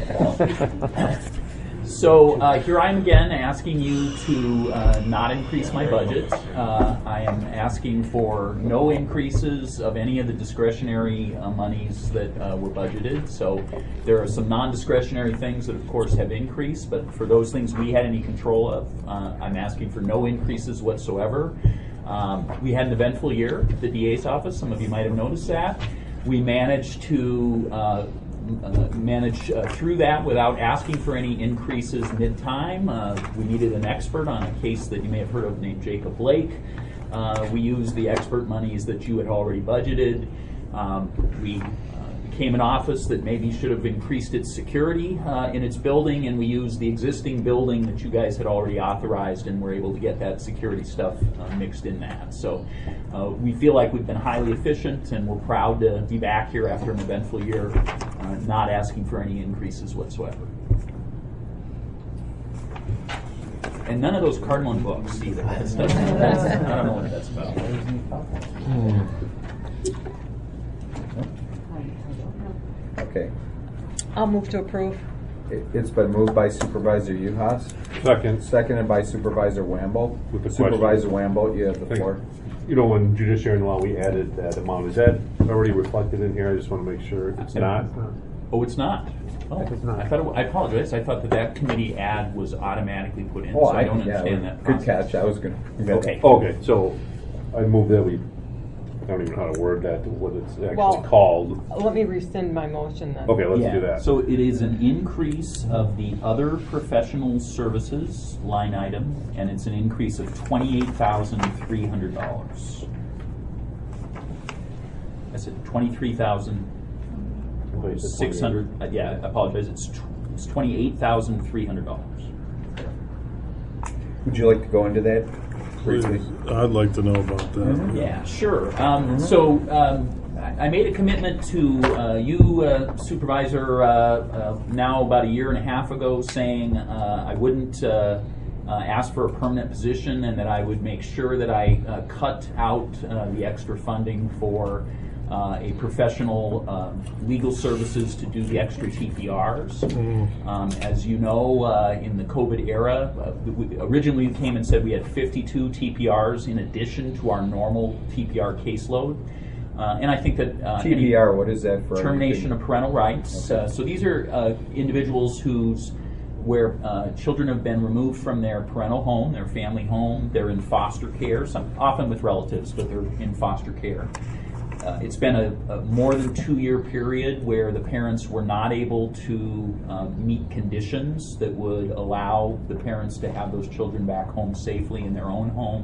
So uh, here I am again asking you to uh, not increase my budget. Uh, I am asking for no increases of any of the discretionary uh, monies that uh, were budgeted. So there are some non-discretionary things that of course have increased, but for those things we had any control of, uh, I'm asking for no increases whatsoever. Um, we had an eventful year at the D A's office. Some of you might have noticed that. We managed to uh, Uh, manage uh, through that without asking for any increases mid-time. Uh, we needed an expert on a case that you may have heard of named Jacob Lake. Uh, we used the expert monies that you had already budgeted. Um, we uh, became an office that maybe should have increased its security uh, in its building, and we used the existing building that you guys had already authorized, and were able to get that security stuff uh, mixed in that. So uh, we feel like we've been highly efficient, and we're proud to be back here after an eventful year, uh, not asking for any increases whatsoever. And none of those Cardamone books either. That's, that's, that's, I don't know what that's about.
Okay.
I'll move to approve.
It- It's been moved by Supervisor Uhas.
Second.
Seconded by Supervisor Wamble.
With the
Supervisor
question.
Wamble, you have the
Thank
floor.
You know, when judiciary law, we added that amount. Is that already reflected in here? I just want to make sure it's not.
Oh, it's not. Oh,
It's not.
I thought. It, I apologize. I thought that that committee ad was automatically put in.
Oh,
so I,
I-
don't
yeah,
understand that.
good
process.
catch. I was gonna-
Okay.
Okay, so I move that we, I don't even know how to word that, what it's actually
Well,
called.
Let me rescind my motion then.
Okay, let's
Yeah.
do that.
So it is an increase of the other professional services line item, and it's an increase of twenty-eight thousand three hundred dollars. I said twenty-three thousand six hundred. Uh, yeah, I apologize. It's tw- it's twenty-eight thousand three hundred dollars.
Would you like to go into that briefly?
I'd like to know about that.
Yeah, sure. Um, So um, I I made a commitment to uh, you, uh, Supervisor, uh, uh, now about a year and a half ago, saying uh, I wouldn't uh, uh, ask for a permanent position and that I would make sure that I uh, cut out uh, the extra funding for uh, a professional um, legal services to do the extra T P Rs. Um, as you know, uh, in the COVID era, uh, we originally came and said we had fifty-two T P Rs in addition to our normal T P R caseload. Uh, and I think that uh,
T P R, what is that for?
termination of parental rights. Uh, so these are uh, individuals whose where uh, children have been removed from their parental home, their family home. They're in foster care, some often with relatives, but they're in foster care. Uh, it's been a, a more than two-year period where the parents were not able to uh, meet conditions that would allow the parents to have those children back home safely in their own home.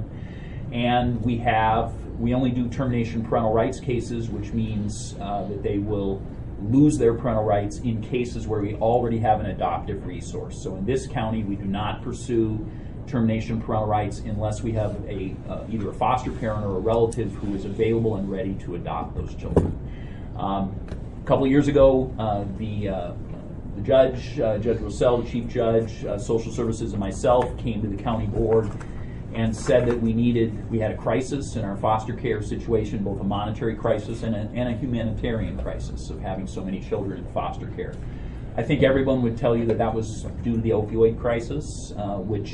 And we have, we only do termination parental rights cases, which means uh, that they will lose their parental rights in cases where we already have an adoptive resource. So in this county, we do not pursue termination parental rights unless we have a uh, either a foster parent or a relative who is available and ready to adopt those children. Um, a couple of years ago, uh, the uh, the judge, uh, Judge Rossell, the chief judge, uh, social services, and myself came to the county board and said that we needed, we had a crisis in our foster care situation, both a monetary crisis and a, and a humanitarian crisis of having so many children in foster care. I think everyone would tell you that that was due to the opioid crisis, uh, which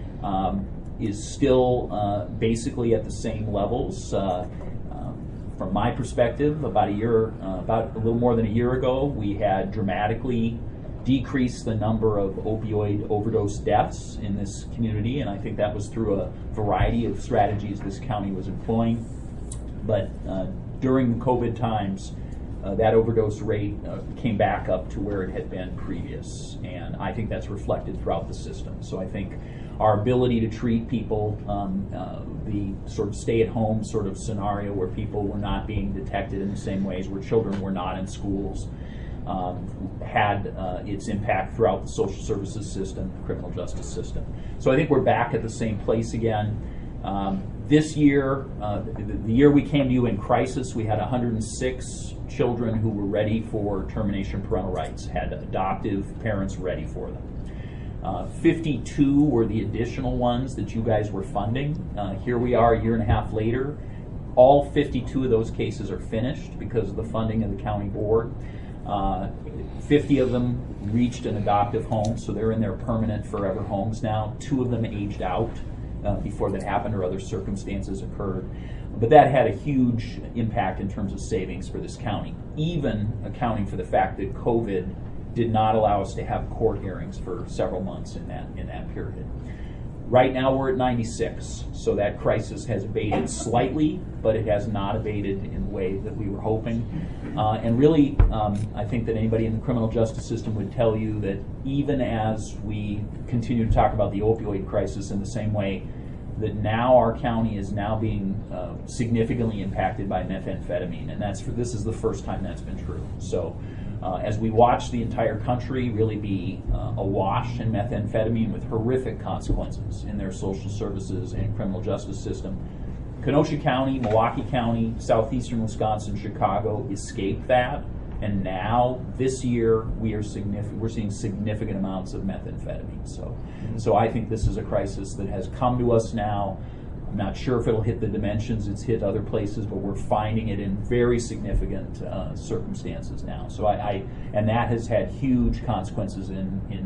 um, is still uh, basically at the same levels. Uh, um, from my perspective, about a year, uh, about a little more than a year ago, we had dramatically decrease the number of opioid overdose deaths in this community, and I think that was through a variety of strategies this county was employing. But uh, during the COVID times, uh, that overdose rate uh, came back up to where it had been previous, and I think that's reflected throughout the system. So I think our ability to treat people, um, uh, the sort of stay-at-home sort of scenario where people were not being detected in the same ways, where children were not in schools, Um, had uh, its impact throughout the social services system, the criminal justice system. So I think we're back at the same place again. Um, this year, uh, the, the year we came to you in crisis, we had one hundred six children who were ready for termination parental rights, had adoptive parents ready for them. Uh, fifty-two were the additional ones that you guys were funding. Uh, here we are a year and a half later. All fifty-two of those cases are finished because of the funding of the county board. Uh, fifty of them reached an adoptive home, so they're in their permanent forever homes now. Two of them aged out uh, before that happened or other circumstances occurred. But that had a huge impact in terms of savings for this county, even accounting for the fact that COVID did not allow us to have court hearings for several months in that in that period. Right now we're at ninety-six, so that crisis has abated slightly, but it has not abated in the way that we were hoping. Uh, and really, um, I think that anybody in the criminal justice system would tell you that even as we continue to talk about the opioid crisis in the same way, that now our county is now being uh, significantly impacted by methamphetamine, and that's for, this is the first time that's been true. So uh, as we watch the entire country really be uh, awash in methamphetamine with horrific consequences in their social services and criminal justice system, Kenosha County, Milwaukee County, southeastern Wisconsin, Chicago escaped that, and now this year we are significant. We're seeing significant amounts of methamphetamine. So, so I think this is a crisis that has come to us now. I'm not sure if it'll hit the dimensions it's hit other places, but we're finding it in very significant uh, circumstances now. So I, I, and that has had huge consequences in in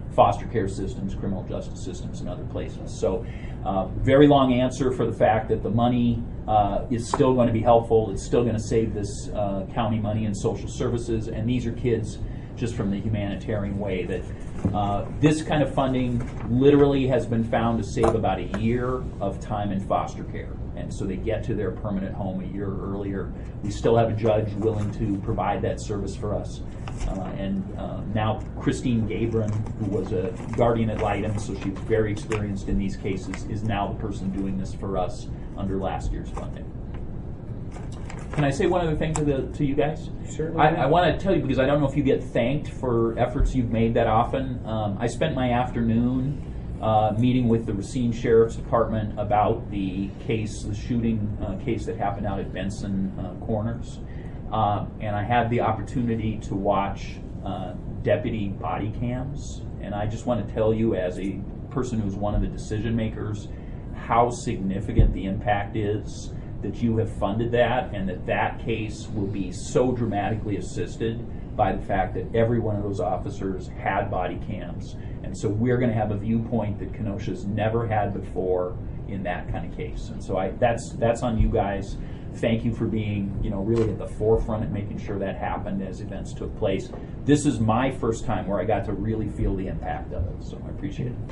foster care systems, criminal justice systems, and other places. So uh, very long answer for the fact that the money uh, is still going to be helpful. It's still going to save this uh, county money in social services, and these are kids just from the humanitarian way that uh, this kind of funding literally has been found to save about a year of time in foster care. And so they get to their permanent home a year earlier. We still have a judge willing to provide that service for us. Uh, and uh, now Christine Gabrin, who was a guardian ad litem, so she's very experienced in these cases, is now the person doing this for us under last year's funding. Can I say one other thing to the to you guys?
Certainly.
I, I want to tell you, because I don't know if you get thanked for efforts you've made that often. Um, I spent my afternoon uh, meeting with the Racine Sheriff's Department about the case, the shooting uh, case that happened out at Benson uh, Corners. Uh, and I had the opportunity to watch uh, deputy body cams. And I just want to tell you, as a person who's one of the decision makers, how significant the impact is that you have funded that, and that that case will be so dramatically assisted by the fact that every one of those officers had body cams. And so we're going to have a viewpoint that Kenosha's never had before in that kind of case. And so I, that's that's on you guys. Thank you for being, you know, really at the forefront and making sure that happened as events took place. This is my first time where I got to really feel the impact of it, so I appreciate it.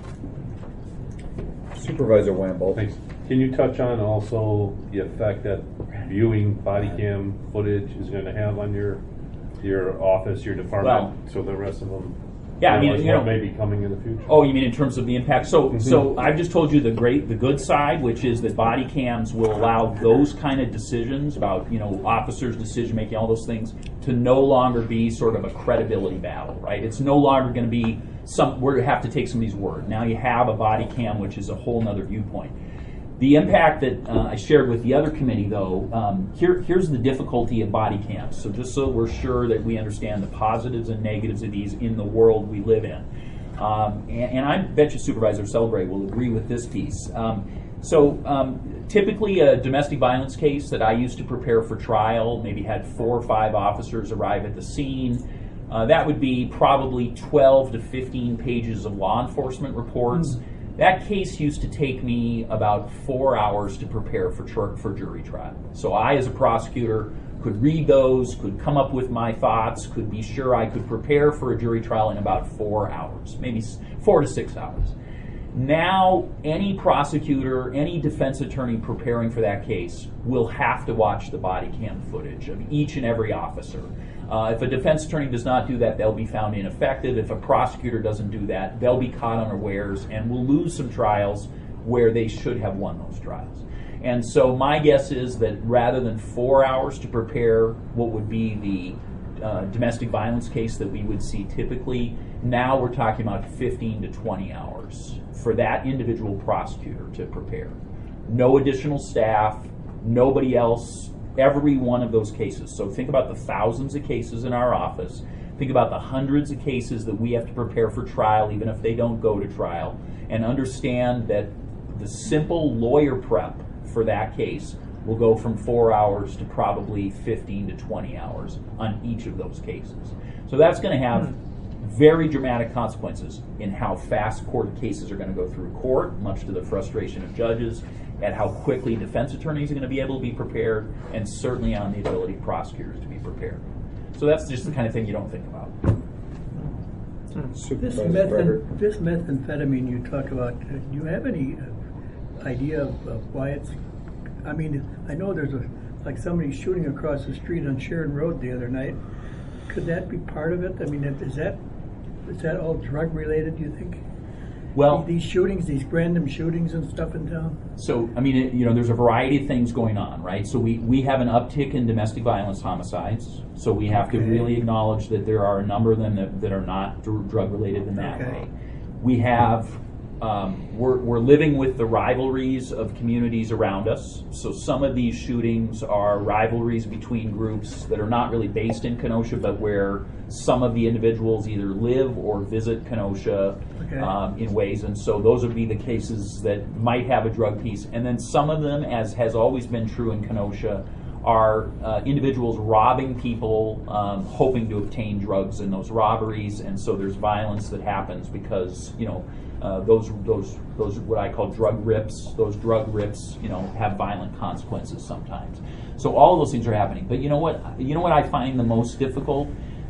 Supervisor Wamble.
Thanks. Can you touch on also the effect that viewing body cam footage is going to have on your your office, your department,
Well,
so the rest of them?
Yeah, I mean,
realize
you know,
what may be coming in the future.
Oh, you mean in terms of the impact? So,
Mhm.
so I've just told you the great, the good side, which is that body cams will allow those kind of decisions about, you know, officers' decision making, all those things, to no longer be sort of a credibility battle, right? It's no longer going to be some where you have to take somebody's word. Now you have a body cam, which is a whole nother viewpoint. The impact that uh, I shared with the other committee, though, um, here, here's the difficulty of body cams. So just so we're sure that we understand the positives and negatives of these in the world we live in. Um, and, and I bet you Supervisor Celebrate will agree with this piece. Um, so um, typically a domestic violence case that I used to prepare for trial maybe had four or five officers arrive at the scene. Uh, that would be probably twelve to fifteen pages of law enforcement reports. Mm. That case used to take me about four hours to prepare for, tr- for jury trial. So I, as a prosecutor, could read those, could come up with my thoughts, could be sure I could prepare for a jury trial in about four hours, maybe four to six hours. Now, any prosecutor, any defense attorney preparing for that case will have to watch the body cam footage of each and every officer. Uh, if a defense attorney does not do that, they'll be found ineffective. If a prosecutor doesn't do that, they'll be caught unawares and will lose some trials where they should have won those trials. And so my guess is that rather than four hours to prepare what would be the uh, domestic violence case that we would see typically, now we're talking about fifteen to twenty hours for that individual prosecutor to prepare. No additional staff, nobody else, every one of those cases. So think about the thousands of cases in our office. Think about the hundreds of cases that we have to prepare for trial, even if they don't go to trial, and understand that the simple lawyer prep for that case will go from four hours to probably fifteen to twenty hours on each of those cases. So that's going to have very dramatic consequences in how fast court cases are going to go through court, much to the frustration of judges, at how quickly defense attorneys are going to be able to be prepared, and certainly on the ability of prosecutors to be prepared. So that's just the kind of thing you don't think about.
This, methan- this methamphetamine you talk about, uh, do you have any uh, idea of, of why it's, I mean, I know there's a, like somebody shooting across the street on Sharon Road the other night. Could that be part of it? I mean, is that, is that all drug related, do you think?
Well,
these shootings, these random shootings and stuff in town?
So, I mean, it, you know, there's a variety of things going on, right? So we, we have an uptick in domestic violence homicides. So we have okay. to really acknowledge that there are a number of them that, that are not dr- drug related in that okay. way. We have, um, we're, we're living with the rivalries of communities around us. So some of these shootings are rivalries between groups that are not really based in Kenosha, but where some of the individuals either live or visit Kenosha okay. um, in ways. And so those would be the cases that might have a drug piece. And then some of them, as has always been true in Kenosha, are uh, individuals robbing people, um, hoping to obtain drugs in those robberies, and so there's violence that happens because you know uh, those those those what I call drug rips. Those drug rips, you know, have violent consequences sometimes. So all of those things are happening. But you know what? You know what I find the most difficult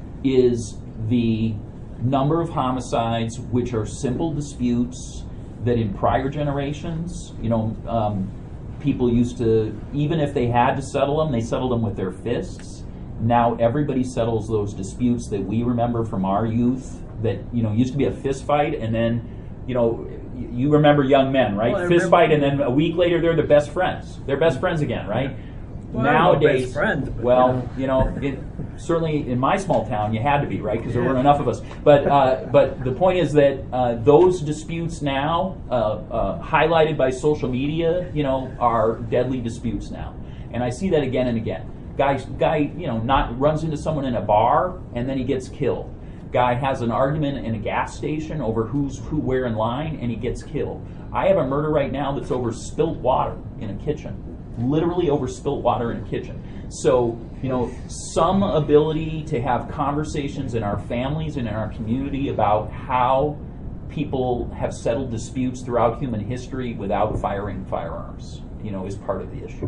is the number of homicides, which are simple disputes that in prior generations, you know. Um, People used to, even if they had to settle them, they settled them with their fists. Now everybody settles those disputes that we remember from our youth that, you know, used to be a fist fight, and then, you know, you remember young men, right?
Well,
fist fight, and then a week later they're the best friends. They're best friends again, right?
Well, I don't know
Nowadays,
best friends, but,
well, you know, it, certainly in my small town, you had to be, right? Because there weren't enough of us. But uh, but the point is that uh, those disputes now, uh, uh, highlighted by social media, you know, are deadly disputes now, and I see that again and again. Guy, guy, you know, not runs into someone in a bar and then he gets killed. Guy has an argument in a gas station over who's who where in line and he gets killed. I have a murder right now that's over spilt water in a kitchen. Literally over spilt water in a kitchen. So, you know, some ability to have conversations in our families and in our community about how people have settled disputes throughout human history without firing firearms, you know, is part of the issue.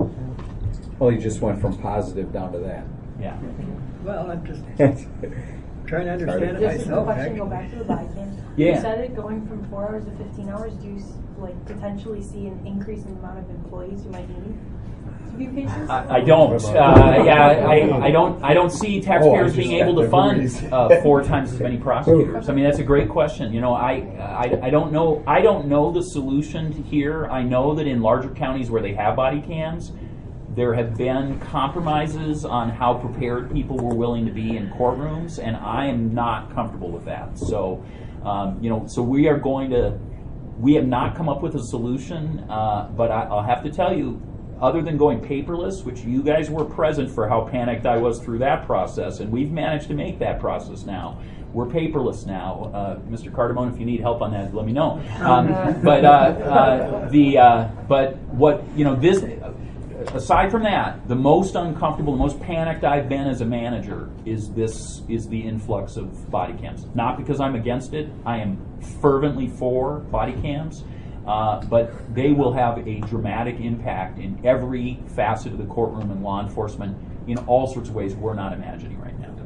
Well, you just went from positive down to that.
Yeah.
Well, I'm just trying to understand it
Just a
myself.
question,
actually.
go back to the body cam.
Yeah.
You said it going from four hours to fifteen hours. Do you like potentially see an increase in the amount of employees you might need to view cases?
I, I don't. Uh, yeah, I, I don't. I don't see taxpayers
Oh,
being able to fund uh, four times as many prosecutors. I mean, that's a great question. You know, I, I I don't know. I don't know the solution to here. I know that in larger counties where they have body cams, there have been compromises on how prepared people were willing to be in courtrooms, and I am not comfortable with that. So, um, you know, so we are going to. We have not come up with a solution, uh, but I, I'll have to tell you, other than going paperless, which you guys were present for how panicked I was through that process, and we've managed to make that process now. We're paperless now. Uh, Mister Cardamone, if you need help on that, let me know. Um, but uh, uh, the uh, but what you know this. Aside from that, the most uncomfortable, the most panicked I've been as a manager is this is the influx of body cams. Not because I'm against it. I am fervently for body cams, uh, but they will have a dramatic impact in every facet of the courtroom and law enforcement in all sorts of ways we're not imagining right now.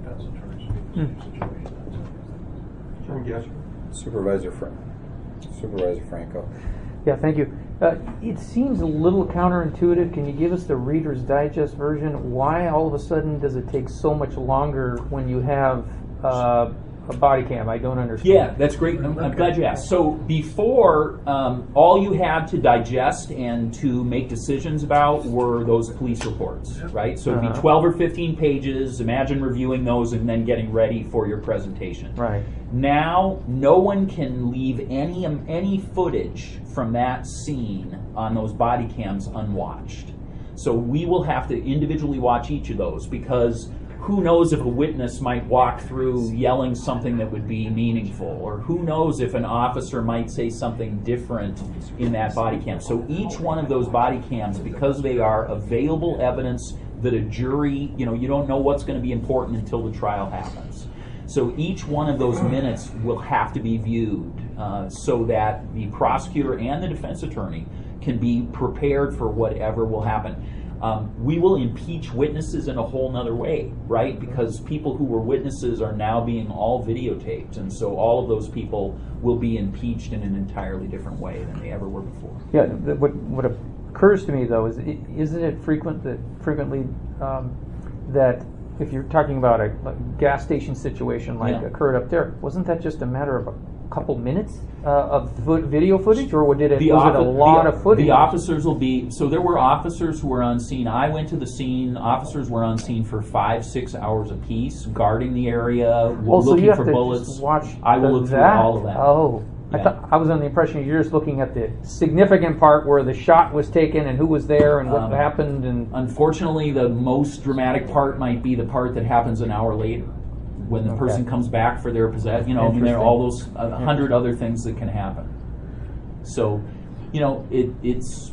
Hmm. Supervisor Frank. Supervisor Franco.
Yeah, thank you. Uh, it seems a little counterintuitive. Can you give us the Reader's Digest version? Why all of a sudden does it take so much longer when you have uh, a body cam? I don't understand.
Yeah, that's great. I'm, I'm glad you asked. So before, um, all you had to digest and to make decisions about were those police reports, right? So it'd be
Uh-huh.
twelve or fifteen pages. Imagine reviewing those and then getting ready for your presentation.
Right.
Now, no one can leave any um, any footage from that scene on those body cams unwatched. So we will have to individually watch each of those because who knows if a witness might walk through yelling something that would be meaningful, or who knows if an officer might say something different in that body cam. So each one of those body cams, because they are available evidence that a jury, you know, you don't know what's going to be important until the trial happens. So each one of those minutes will have to be viewed uh, so that the prosecutor and the defense attorney can be prepared for whatever will happen. Um, we will impeach witnesses in a whole nother way, right? Because people who were witnesses are now being all videotaped, and so all of those people will be impeached in an entirely different way than they ever were before.
Yeah. The, what what occurs to me though is, it, isn't it frequent that frequently um, that if you're talking about a, a gas station situation like
Yeah.
occurred up there, wasn't that just a matter of a couple minutes uh, of fo- video footage, or did it
The
was it a
offi-
lot
the,
of footage?
The officers will be, so there were officers who were on scene. I went to the scene, officers were on scene for five, six hours apiece, guarding the area,
Oh,
looking
so you have
for
to
bullets.
just watch
I will
the-
look through
that?
all of that.
Oh. I,
Yeah.
thought, I was under the impression you're just looking at the significant part where the shot was taken and who was there and what
Um,
happened. And
Unfortunately, the most dramatic part might be the part that happens an hour later, when the
Okay.
person comes back for their possession. You know, I mean, there are all those a
Interesting.
hundred other things that can happen. So, you know, it, it's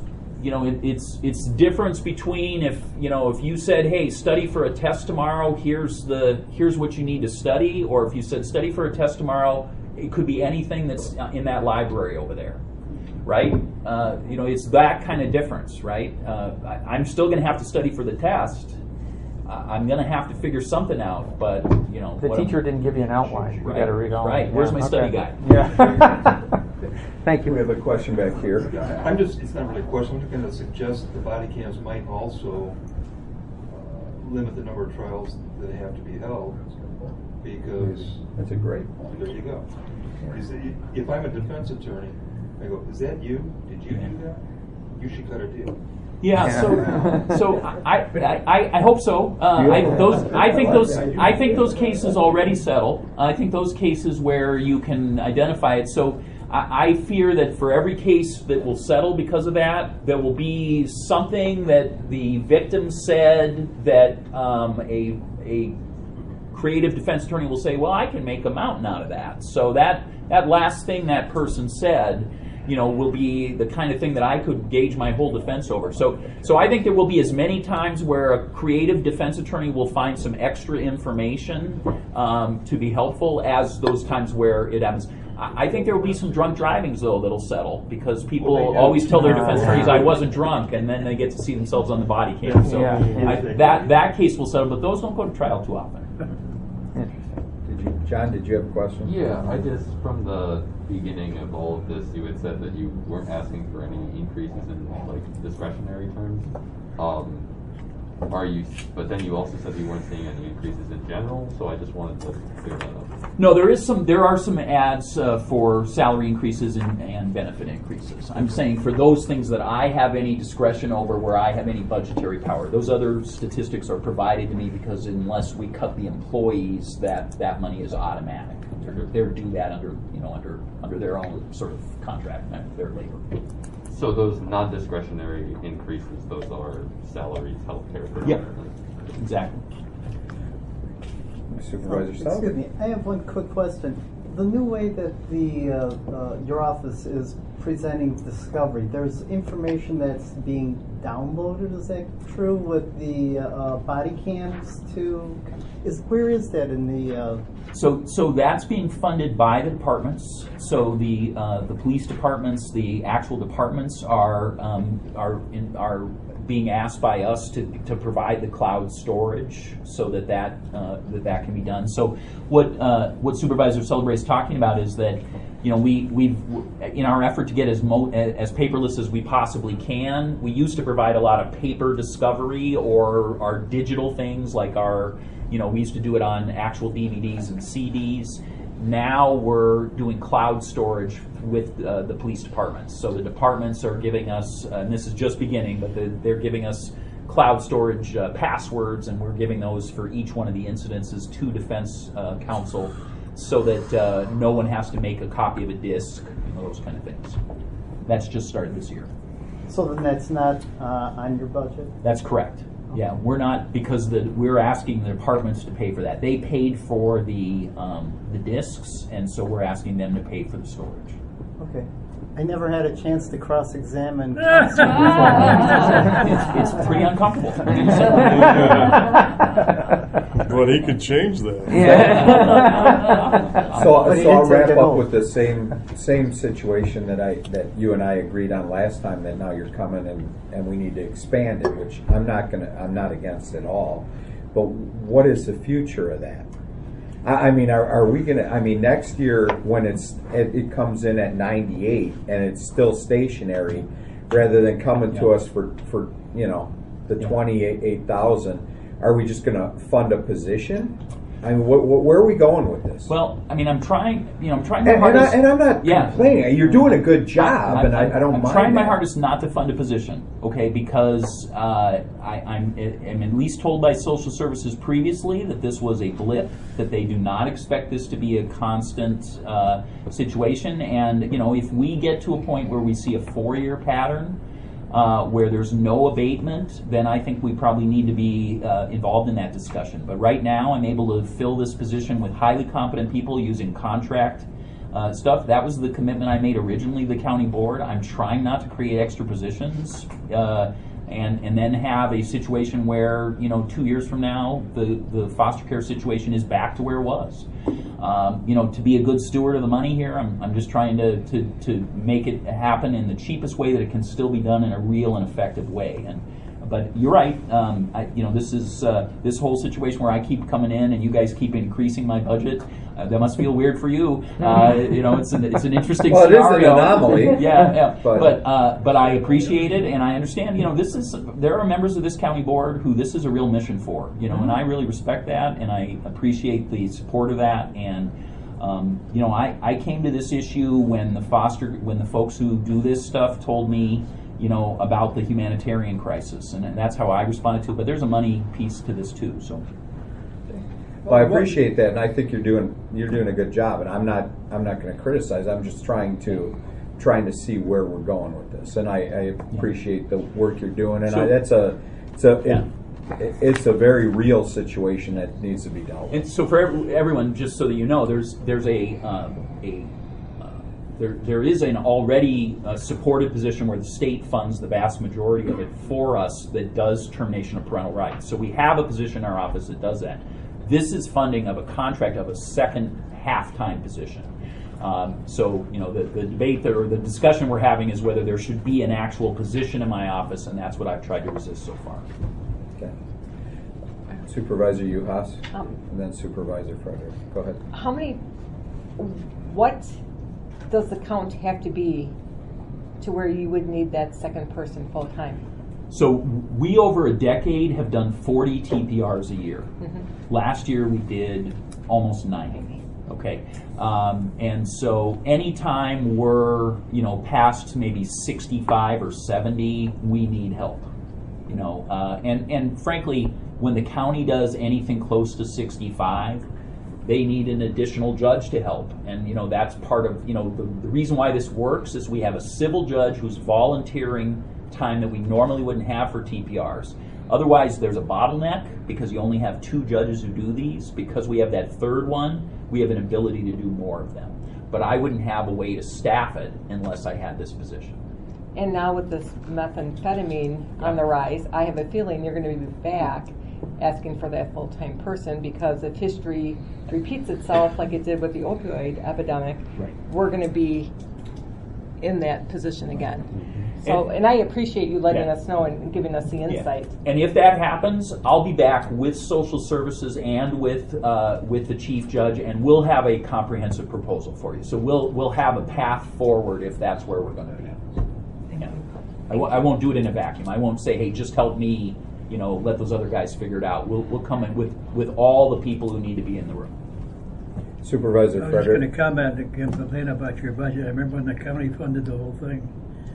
you know, it, it's it's difference between if you know if you said, hey, study for a test tomorrow. Here's the here's what you need to study, or if you said study for a test tomorrow, it could be anything that's in that library over there, right? Uh, you know, it's that kind of difference, right? Uh, I, I'm still going to have to study for the test. Uh, I'm going to have to figure something out, but you know,
The
what
teacher
I'm-
didn't give you an outline.
Right.
You got to read all.
Right. Where's my
okay.
study guide?
Yeah. Thank you.
We have a question back here.
I'm just, it's not really a question, I'm just going to suggest that the body cams might also uh, limit the number of trials that have to be held, because...
That's a great point.
There you go. Is it- If I'm a defense attorney, I go, is that you? Did you do that? You should cut a deal.
Yeah, so so I I, I hope so. Uh, I, those I think those I think those cases already settle. I think those cases where you can identify it. So I, I fear that for every case that will settle because of that, there will be something that the victim said that um, a a creative defense attorney will say, well, I can make a mountain out of that. So that that last thing that person said, you know, will be the kind of thing that I could gauge my whole defense over. So, so I think there will be as many times where a creative defense attorney will find some extra information um, to be helpful as those times where it happens. I I think there will be some drunk drivings, though, that'll settle, because people
Well, they
always
do.
tell their defense attorneys, I wasn't drunk, and then they get to see themselves on the body cam. So
Yeah.
I, that, that case will settle, but those don't go to trial too often.
Did you, John, did you have a question?
Yeah, I guess from the beginning of all of this, you had said that you weren't asking for any increases in like discretionary terms. Um, are you? But then you also said you weren't seeing any increases in general. So I just wanted to clear that up.
No, there is some. There are some ads uh, for salary increases and, and benefit increases. I'm saying for those things that I have any discretion over, where I have any budgetary power. Those other statistics are provided to me because unless we cut the employees, that that money is automatic. They're, they're due that under you know under under their own sort of contract, their labor.
So those non-discretionary increases, those are salaries, healthcare.
Yep, exactly.
Supervisor Stout?
Excuse me, I have one quick question. The new way that the uh, uh, your office is presenting Discovery, there's information that's being downloaded. Is that true with the uh, body cams too? Is where is that in the? Uh,
So, so that's being funded by the departments. So the uh, the police departments, the actual departments are um, are in, are being asked by us to, to provide the cloud storage so that that uh, that that can be done. So what uh, what Supervisor Celebrate is talking about is that you know we we've in our effort to get as mo- as paperless as we possibly can. We used to provide a lot of paper discovery or our digital things like our. You know, we used to do it on actual D V Ds and C Ds. Now we're doing cloud storage with uh, the police departments. So the departments are giving us, uh, and this is just beginning, but the, they're giving us cloud storage uh, passwords, and we're giving those for each one of the incidences to Defense uh, Council so that uh, no one has to make a copy of a disk, you know, those kind of things. That's just started this year.
so then that's not uh, on your budget.
That's correct. Yeah, we're not, because the, we're asking the departments to pay for that. They paid for the um, the discs, and so we're asking them to pay for the storage.
Okay. I never had a chance to cross-examine.
it's, it's pretty uncomfortable.
But he could change that.
So,
But he
so I'll
did take
wrap
it
up
home.
with the same same situation that I that you and I agreed on last time. That now you're coming and, and we need to expand it, which I'm not gonna I'm not against at all. But what is the future of that? I, I mean, are, are we gonna? I mean, next year when it's it, it comes in at ninety-eight and it's still stationary, rather than coming to
Yeah.
us for for you know the
Yeah.
twenty-eight thousand. Are we just going to fund a position? I mean, wh- wh- where are we going with this?
Well, I mean, I'm trying, you know, I'm trying my
And, and, I,
hardest.
and I'm not
Yeah.
complaining. You're doing a good job, and I, I don't
I'm
mind.
trying my
that.
hardest not to fund a position, okay? Because uh, I, I'm, I'm at least told by social services previously that this was a blip, that they do not expect this to be a constant uh, situation. And you know, if we get to a point where we see a four-year pattern uh, where there's no abatement, then I think we probably need to be uh, involved in that discussion. But right now, I'm able to fill this position with highly competent people using contract uh, stuff. That was the commitment I made originally to the county board. I'm trying not to create extra positions uh, and and then have a situation where, you know, two years from now, the, the foster care situation is back to where it was. Um, you know, to be a good steward of the money here, I'm, I'm just trying to, to, to make it happen in the cheapest way that it can still be done in a real and effective way. And But you're right. Um, I, you know, this is uh, this whole situation where I keep coming in and you guys keep increasing my budget. Uh, that must feel weird for you. Uh, you know, it's an it's an interesting
well,
scenario.
It is an anomaly.
yeah, yeah.
But
but uh, but I appreciate it, and I understand. You know, this is there are members of this county board who this is a real mission for. You know, and I really respect that, and I appreciate the support of that. And um, you know, I, I came to this issue when the foster when the folks who do this stuff told me, you know, about the humanitarian crisis, and that's how I responded to it. But there's a money piece to this too. So,
well, I appreciate that, and I think you're doing you're doing a good job. And I'm not I'm not going to criticize. I'm just trying to trying to see where we're going with this, and I, I appreciate the work you're doing. And
So-
I, that's a it's a
Yeah.
it, it's a very real situation that needs to be dealt with.
and so for every, everyone, just so that you know, there's there's a um, a There, there is an already uh, supported position where the state funds the vast majority of it for us that does termination of parental rights. So we have a position in our office that does that. This is funding of a contract of a second half-time position. Um, so, you know, the, the debate that, or the discussion we're having is whether there should be an actual position in my office, and that's what I've tried to resist so far.
Okay. Supervisor Uhas,
Um,
and then Supervisor Frederick. Go ahead.
How many, what does the count have to be to where you would need that second person full time?
So we, over a decade, have done forty T P Rs a year.
Mm-hmm.
Last year we did almost ninety. Okay, um, and so anytime we're, you know, past maybe sixty-five or seventy, we need help. You know, uh, and and frankly, when the county does anything close to sixty-five, they need an additional judge to help. And, you know, that's part of, you know, the, the reason why this works is we have a civil judge who's volunteering time that we normally wouldn't have for T P Rs. Otherwise, there's a bottleneck because you only have two judges who do these. Because we have that third one, we have an ability to do more of them. But I wouldn't have a way to staff it unless I had this position.
And now with this methamphetamine on the rise, I have a feeling you're going to be back asking for that full-time person, because if history repeats itself like it did with the opioid epidemic,
right.
we're going to be in that position again. So, and, and I appreciate you letting
yeah.
us know and giving us the insight.
Yeah. And if that happens, I'll be back with social services and with uh, with the chief judge, and we'll have a comprehensive proposal for you. So we'll we'll have a path forward if that's where we're going to be. Yeah. I, w- I won't do it in a vacuum. I won't say, hey, just help me. You know, let those other guys figure it out. We'll we'll come in with with all the people who need to be in the room.
Supervisor
I was
Frederick.
going to comment and complain about your budget. I remember when the county funded the whole thing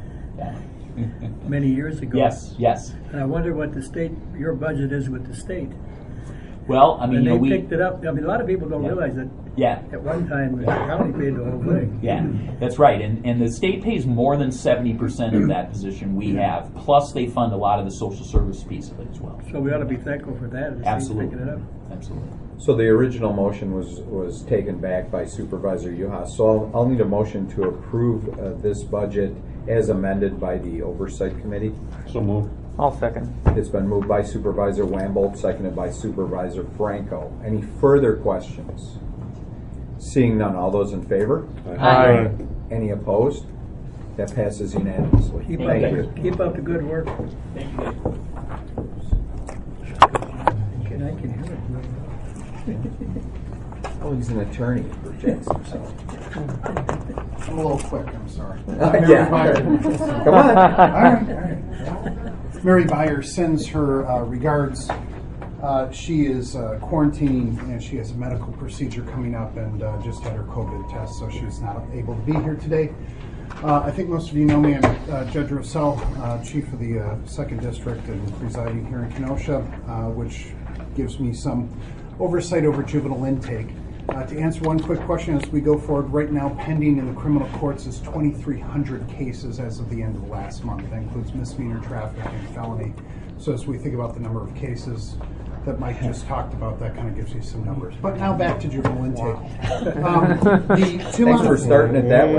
many years ago.
Yes, yes.
And I wonder what the state, your budget is with the state.
Well, I mean,
and
you
they
know, we
picked it up. I mean, a lot of people don't
yeah.
realize that.
Yeah.
At one time, the county paid the whole thing.
Yeah, that's right. And and the state pays more than seventy percent of that position we have. Plus, they fund a lot of the social service piece of it as well.
So we ought to be thankful for that. The
Absolutely.
state's picking it up.
Absolutely.
So the original motion was was taken back by Supervisor Uhas. So I'll, I'll need a motion to approve uh, this budget as amended by the Oversight Committee.
So moved.
I'll second.
It's been moved by Supervisor Wambold, seconded by Supervisor Franco. Any further questions? Seeing none, all those in favor?
Aye.
Any opposed? That passes unanimously.
Keep,
Thank
up,
you.
keep up the good work.
Thank you.
Can I can hear it.
Oh, he's an attorney who projects himself.
I'm a little quick, I'm sorry.
Uh, yeah. Come on.
All right, all right. Mary Byer sends her uh, regards. Uh, she is uh, quarantining and she has a medical procedure coming up and uh, just had her COVID test, so she's not able to be here today. Uh, I think most of you know me. I'm uh, Judge Rossell, uh, Chief of the uh, Second District and presiding here in Kenosha, uh, which gives me some oversight over juvenile intake. Uh, to answer one quick question as we go forward, right now pending in the criminal courts is twenty-three hundred cases as of the end of last month. That includes misdemeanor, traffic, and felony. So as we think about the number of cases that Mike just talked about, that kind of gives you some numbers. But now back to juvenile intake. Um, the two
Thanks for starting it that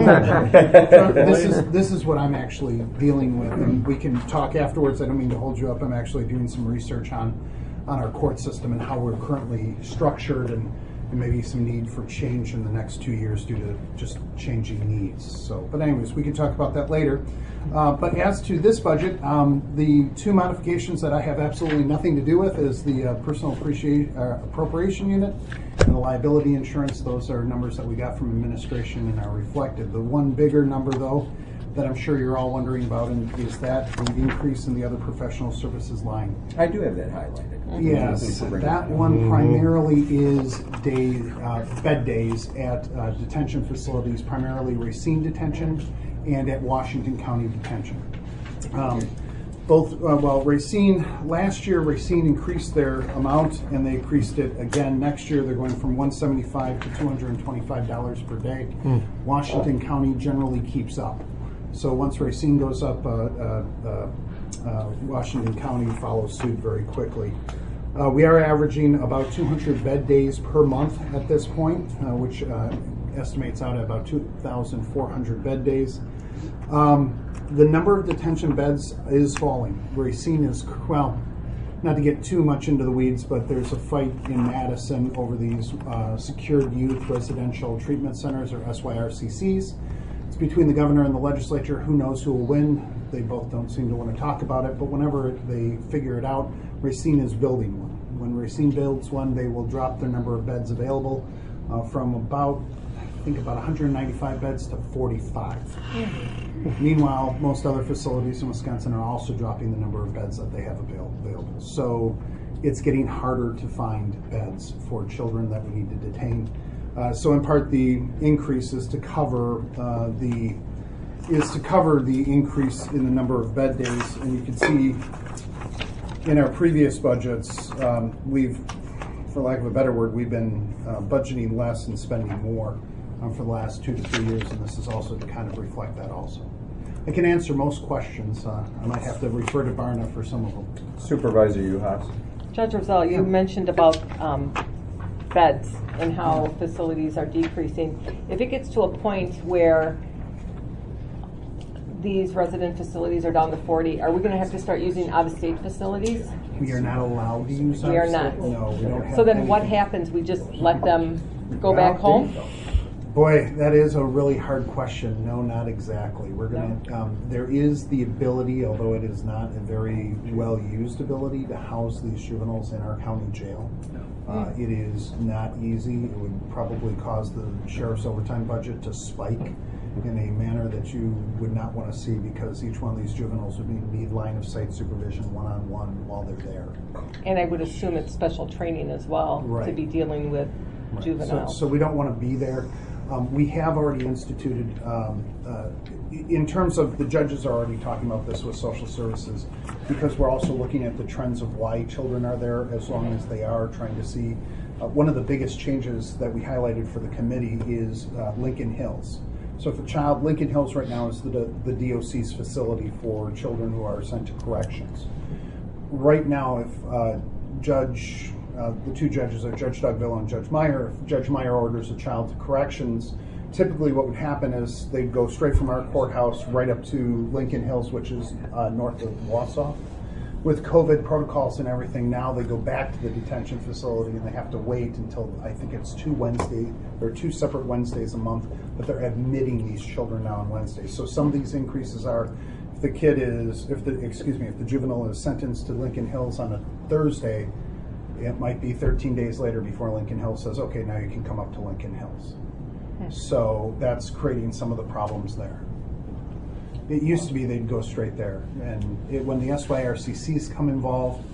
way.
So this is this is what I'm actually dealing with, and we can talk afterwards. I don't mean to hold you up. I'm actually doing some research on on our court system and how we're currently structured, and, and maybe some need for change in the next two years due to just changing needs. So, but anyways, we can talk about that later. Uh, but as to this budget, um, the two modifications that I have absolutely nothing to do with is the uh, personal appreciate, uh, appropriation unit and the liability insurance. Those are numbers that we got from administration and are reflected. The one bigger number, though, that I'm sure you're all wondering about, and is that the increase in the other professional services line.
I do have that highlighted.
Yes, that one primarily is day, uh, bed days at uh, detention facilities, primarily Racine Detention and at Washington County Detention. Um, both, uh, well, Racine, last year Racine increased their amount and they increased it again. Next year they're going from one hundred seventy-five dollars to two hundred twenty-five dollars per day.
Hmm.
Washington County generally keeps up. So once Racine goes up, uh, uh, uh, uh, Washington County follows suit very quickly. Uh, we are averaging about two hundred bed days per month at this point, uh, which uh, estimates out at about two thousand four hundred bed days. Um, the number of detention beds is falling. Racine is, well, not to get too much into the weeds, but there's a fight in Madison over these uh, secured youth residential treatment centers, or S Y R C Cs. It's between the governor and the legislature. Who knows who will win? They both don't seem to want to talk about it, but whenever they figure it out, Racine is building one. When Racine builds one, they will drop their number of beds available uh, from about, I think about one hundred ninety-five beds to forty-five. Mm-hmm. Meanwhile, most other facilities in Wisconsin are also dropping the number of beds that they have avail- available. So it's getting harder to find beds for children that we need to detain. Uh, so in part, the increase is to cover uh, the is to cover the increase in the number of bed days, and you can see in our previous budgets, um, we've, for lack of a better word, we've been uh, budgeting less and spending more um, for the last two to three years, and this is also to kind of reflect that also. I can answer most questions. Uh, I might have to refer to Barna for some of them.
Supervisor Uhas.
Judge Rosell, you mentioned about um, beds and how facilities are decreasing. If it gets to a point where these resident facilities are down to forty, are we going to have to start using out-of-state facilities?
We are not allowed to use
We are
out-of-state?
not.
No, we don't have
So then
any.
what happens? We just let them go back home?
Boy, that is a really hard question. No, not exactly. We're going to, um, there is the ability, although it is not a very well-used ability, to house these juveniles in our county jail. Uh, it is not easy. It would probably cause the sheriff's overtime budget to spike in a manner that you would not want to see, because each one of these juveniles would need, need line of sight supervision one-on-one while they're there.
And I would assume it's special training as well
Right.
to be dealing with
Right.
juveniles.
So, so we don't want to be there. Um, we have already instituted, um, uh, in terms of the judges are already talking about this with social services, because we're also looking at the trends of why children are there as long as they are, trying to see. Uh, one of the biggest changes that we highlighted for the committee is uh, Lincoln Hills. So if a child, Lincoln Hills right now is the, the D O C's facility for children who are sent to corrections. Right now, if uh, Judge, uh, the two judges are Judge Doug Villa and Judge Meyer, if Judge Meyer orders a child to corrections, typically what would happen is they'd go straight from our courthouse right up to Lincoln Hills, which is uh, north of Wausau. With COVID protocols and everything, now they go back to the detention facility and they have to wait until, I think it's two Wednesday, or two separate Wednesdays a month, but they're admitting these children now on Wednesdays. So some of these increases are, if the kid is, if the, excuse me, if the juvenile is sentenced to Lincoln Hills on a Thursday, it might be thirteen days later before Lincoln Hills says, okay, now you can come up to Lincoln Hills. So that's creating some of the problems there. It used to be they'd go straight there, and it, when the S Y R C Cs come involved,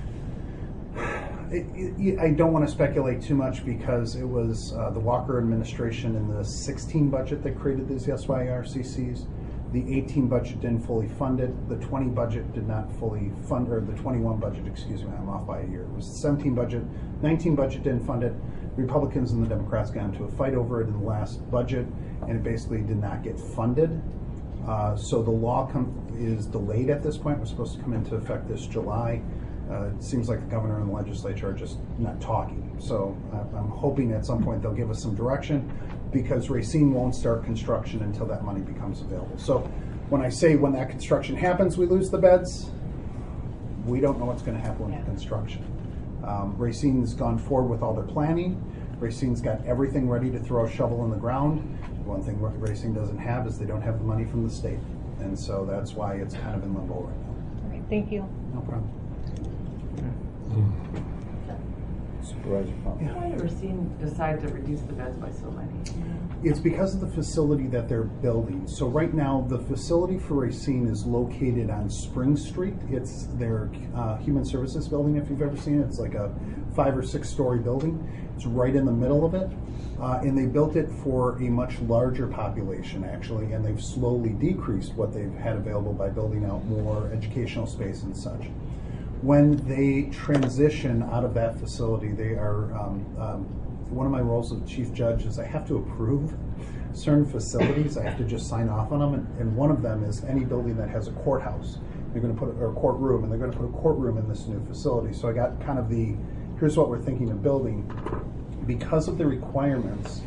it, it, I don't want to speculate too much, because it was uh, the Walker administration in the sixteen budget that created these S Y R C Cs. The eighteen budget didn't fully fund it. The twenty budget did not fully fund, or the twenty-one budget, excuse me, I'm off by a year. It was the seventeen budget, nineteen budget didn't fund it. Republicans and the Democrats got into a fight over it in the last budget, and it basically did not get funded. Uh, so the law com- is delayed at this point. It was supposed to come into effect this July. Uh, it seems like the governor and the legislature are just not talking. So uh, I'm hoping at some point they'll give us some direction, because Racine won't start construction until that money becomes available. So when I say when that construction happens, we lose the beds, we don't know what's going to happen with
Yeah.
the construction. Um, Racine's gone forward with all their planning. Racine's got everything ready to throw a shovel in the ground. One thing Racine doesn't have is they don't have the money from the state. And so that's why it's kind of in limbo right now.
All right, thank you.
No problem.
Supervisor Pop.
Why did Racine decide to reduce the beds by so many?
It's because of the facility that they're building. So right now, the facility for Racine is located on Spring Street. It's their uh, human services building, if you've ever seen it. It's like a five or six story building. It's right in the middle of it. Uh, and they built it for a much larger population, actually, and they've slowly decreased what they've had available by building out more educational space and such. When they transition out of that facility, they are, um, um, one of my roles as chief judge is I have to approve certain facilities. I have to just sign off on them, and, and one of them is any building that has a courthouse. They're going to put a, or a courtroom, and they're going to put a courtroom in this new facility. So I got kind of the, here's what we're thinking of building. Because of the requirements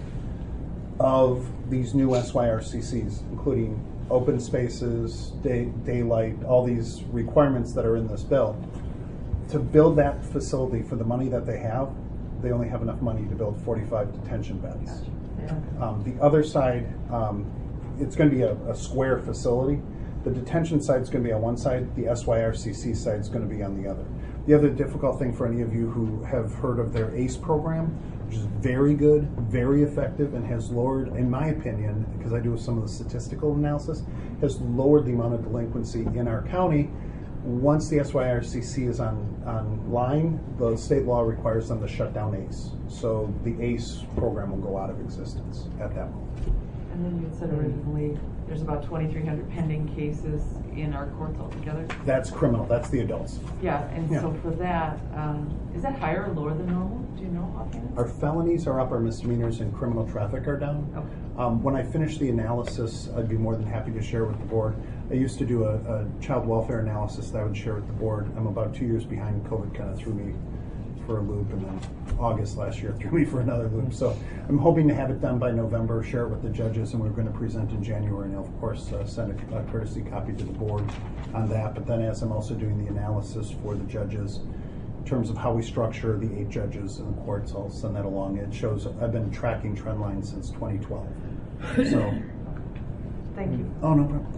of these new S Y R C Cs, including open spaces, day, daylight, all these requirements that are in this bill, to build that facility for the money that they have, they only have enough money to build forty-five detention beds. Um, the other side, um, it's going to be a, a square facility. The detention side is going to be on one side. The S Y R C C side is going to be on the other. The other difficult thing for any of you who have heard of their ACE program, which is very good, very effective, and has lowered, in my opinion, because I do some of the statistical analysis, has lowered the amount of delinquency in our county. Once the S Y R C C is on online, the state law requires them to shut down ACE. So the ACE program will go out of existence at that moment.
And then you had said originally there's about twenty-three hundred pending cases in our courts altogether.
That's criminal. That's the adults.
Yeah, and
Yeah.
so for that, um, is that higher or lower than normal? Do you know offhand?
Our felonies are up, our misdemeanors and criminal traffic are down.
Okay.
Um, when I finish the analysis, I'd be more than happy to share with the board. I used to do a, a child welfare analysis that I would share with the board. I'm about two years behind. COVID kind of threw me for a loop, and then August last year threw me for another loop. So I'm hoping to have it done by November, share it with the judges, and we're going to present in January. And I'll, of course, uh, send a, a courtesy copy to the board on that. But then as I'm also doing the analysis for the judges, in terms of how we structure the eight judges in the courts, I'll send that along. It shows I've been tracking trend lines since twenty twelve. So,
thank you.
Oh, no problem.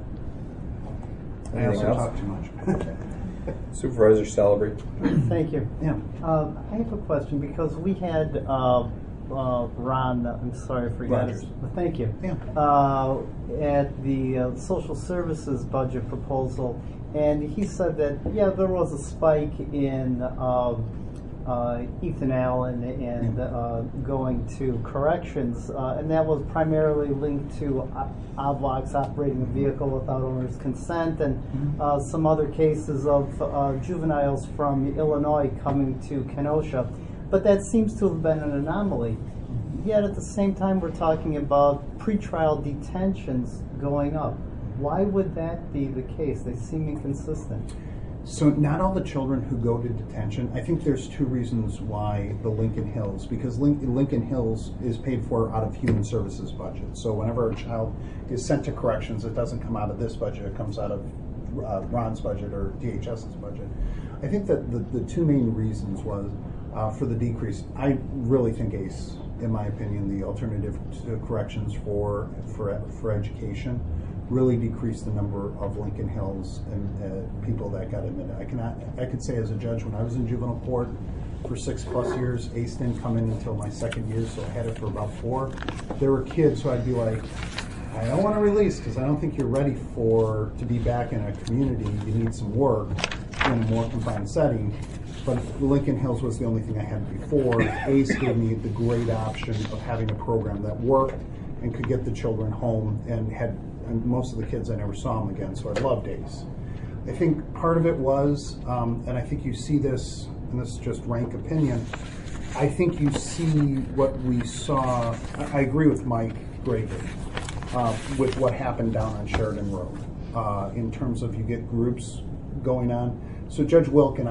I
Anything
also
else?
talk too much.
Supervisor Celebrate.
Thank you.
Yeah.
Um, I have a question because we had uh, uh, Ron, I'm sorry, I forgot his.
Rogers.
Thank you.
Yeah.
Uh, at the uh, social services budget proposal, and he said that, yeah, there was a spike in um, uh, Ethan Allen and uh, going to corrections, uh, and that was primarily linked to o- Oblox operating a vehicle without owner's consent, and uh, some other cases of uh, juveniles from Illinois coming to Kenosha. But that seems to have been an anomaly. Yet at the same time, we're talking about pretrial detentions going up. Why would that be the case? They seem inconsistent.
So not all the children who go to detention, I think there's two reasons why the Lincoln Hills, because Lin- Lincoln Hills is paid for out of human services budget. So whenever a child is sent to corrections, it doesn't come out of this budget, it comes out of uh, Ron's budget or D H S's budget. I think that the, the two main reasons was uh, for the decrease. I really think ACE, in my opinion, the alternative to corrections for, for, for education, really decreased the number of Lincoln Hills and uh, people that got admitted. I cannot, I could say as a judge, when I was in juvenile court for six plus years, ACE didn't come in until my second year, so I had it for about four. There were kids who I'd be like, I don't want to release because I don't think you're ready for to be back in a community. You need some work in a more confined setting. But Lincoln Hills was the only thing I had before. ACE gave me the great option of having a program that worked and could get the children home, and had and most of the kids I never saw them again, so I loved ACE. I think part of it was, um, and I think you see this, and this is just rank opinion, I think you see what we saw, I, I agree with Mike Gregory, uh, with what happened down on Sheridan Road, uh, in terms of you get groups going on. So Judge Wilk and I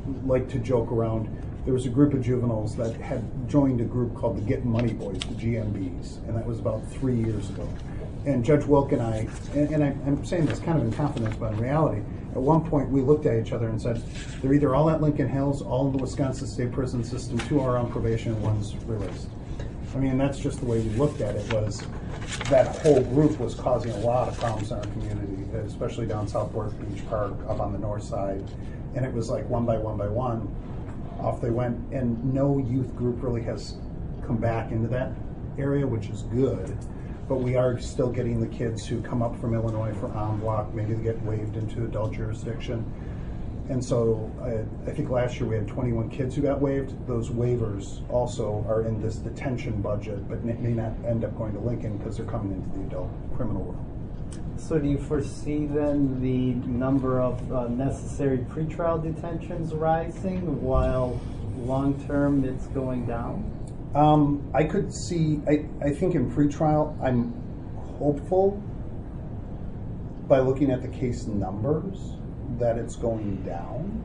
like to joke around. There was a group of juveniles that had joined a group called the Get Money Boys, the G M Bs, and that was about three years ago. And Judge Wilk and I, and, and I, I'm saying this kind of in confidence, but in reality, at one point we looked at each other and said, they're either all at Lincoln Hills, all in the Wisconsin State Prison System, two are on probation, and one's released. I mean, that's just the way we looked at it, was that whole group was causing a lot of problems in our community, especially down Southport Beach Park, up on the north side. And it was like one by one by one, off they went. And no youth group really has come back into that area, which is good. But we are still getting the kids who come up from Illinois for en bloc, maybe they get waived into adult jurisdiction. And so I, I think last year we had twenty-one kids who got waived. Those waivers also are in this detention budget, but may not end up going to Lincoln because they're coming into the adult criminal world.
So do you foresee then the number of uh, necessary pretrial detentions rising while long-term it's going down?
Um, I could see, I, I think in pretrial, I'm hopeful by looking at the case numbers that it's going down.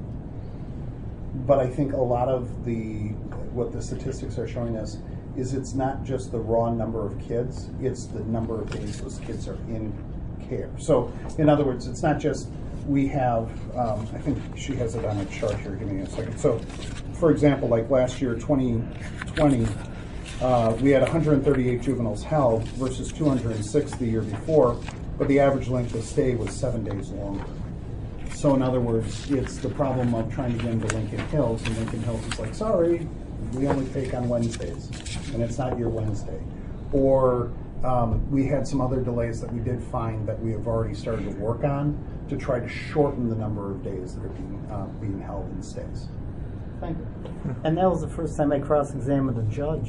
But I think a lot of the, what the statistics are showing us is it's not just the raw number of kids, it's the number of days those kids are in care. So in other words, it's not just we have, um, I think she has it on a chart here, give me a second. So for example, like last year, twenty twenty, uh, we had one hundred thirty-eight juveniles held versus two hundred six the year before, but the average length of stay was seven days longer. So in other words, it's the problem of trying to get into Lincoln Hills, and Lincoln Hills is like, sorry, we only take on Wednesdays, and it's not your Wednesday. Or um, we had some other delays that we did find that we have already started to work on to try to shorten the number of days that are being, uh, being held in stays. Thank you.
And that was the first time I cross-examined a judge.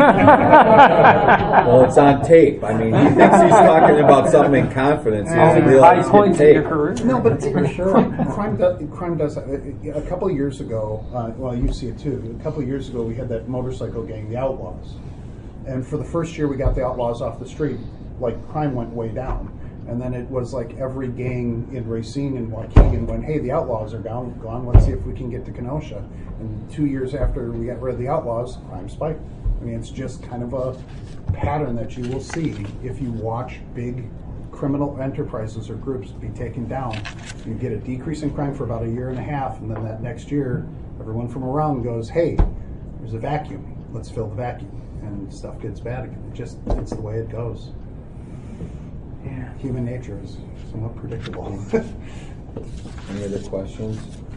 Well, it's on tape. I mean, he thinks he's talking about something in confidence. He doesn't realize it's on tape.
No, but for sure. crime, crime, does, crime does. A couple of years ago, uh, well, you see it too. A couple of years ago, we had that motorcycle gang, the Outlaws, and for the first year, we got the Outlaws off the street. Like crime went way down. And then it was like every gang in Racine and Waukegan went, hey, the Outlaws are gone, gone, let's see if we can get to Kenosha. And two years after we got rid of the Outlaws, crime spiked. I mean, it's just kind of a pattern that you will see if you watch big criminal enterprises or groups be taken down. You get a decrease in crime for about a year and a half, and then that next year, everyone from around goes, hey, there's a vacuum, let's fill the vacuum. And stuff gets bad again. It just, it's the way it goes. Yeah. Human nature is somewhat predictable.
Any other questions?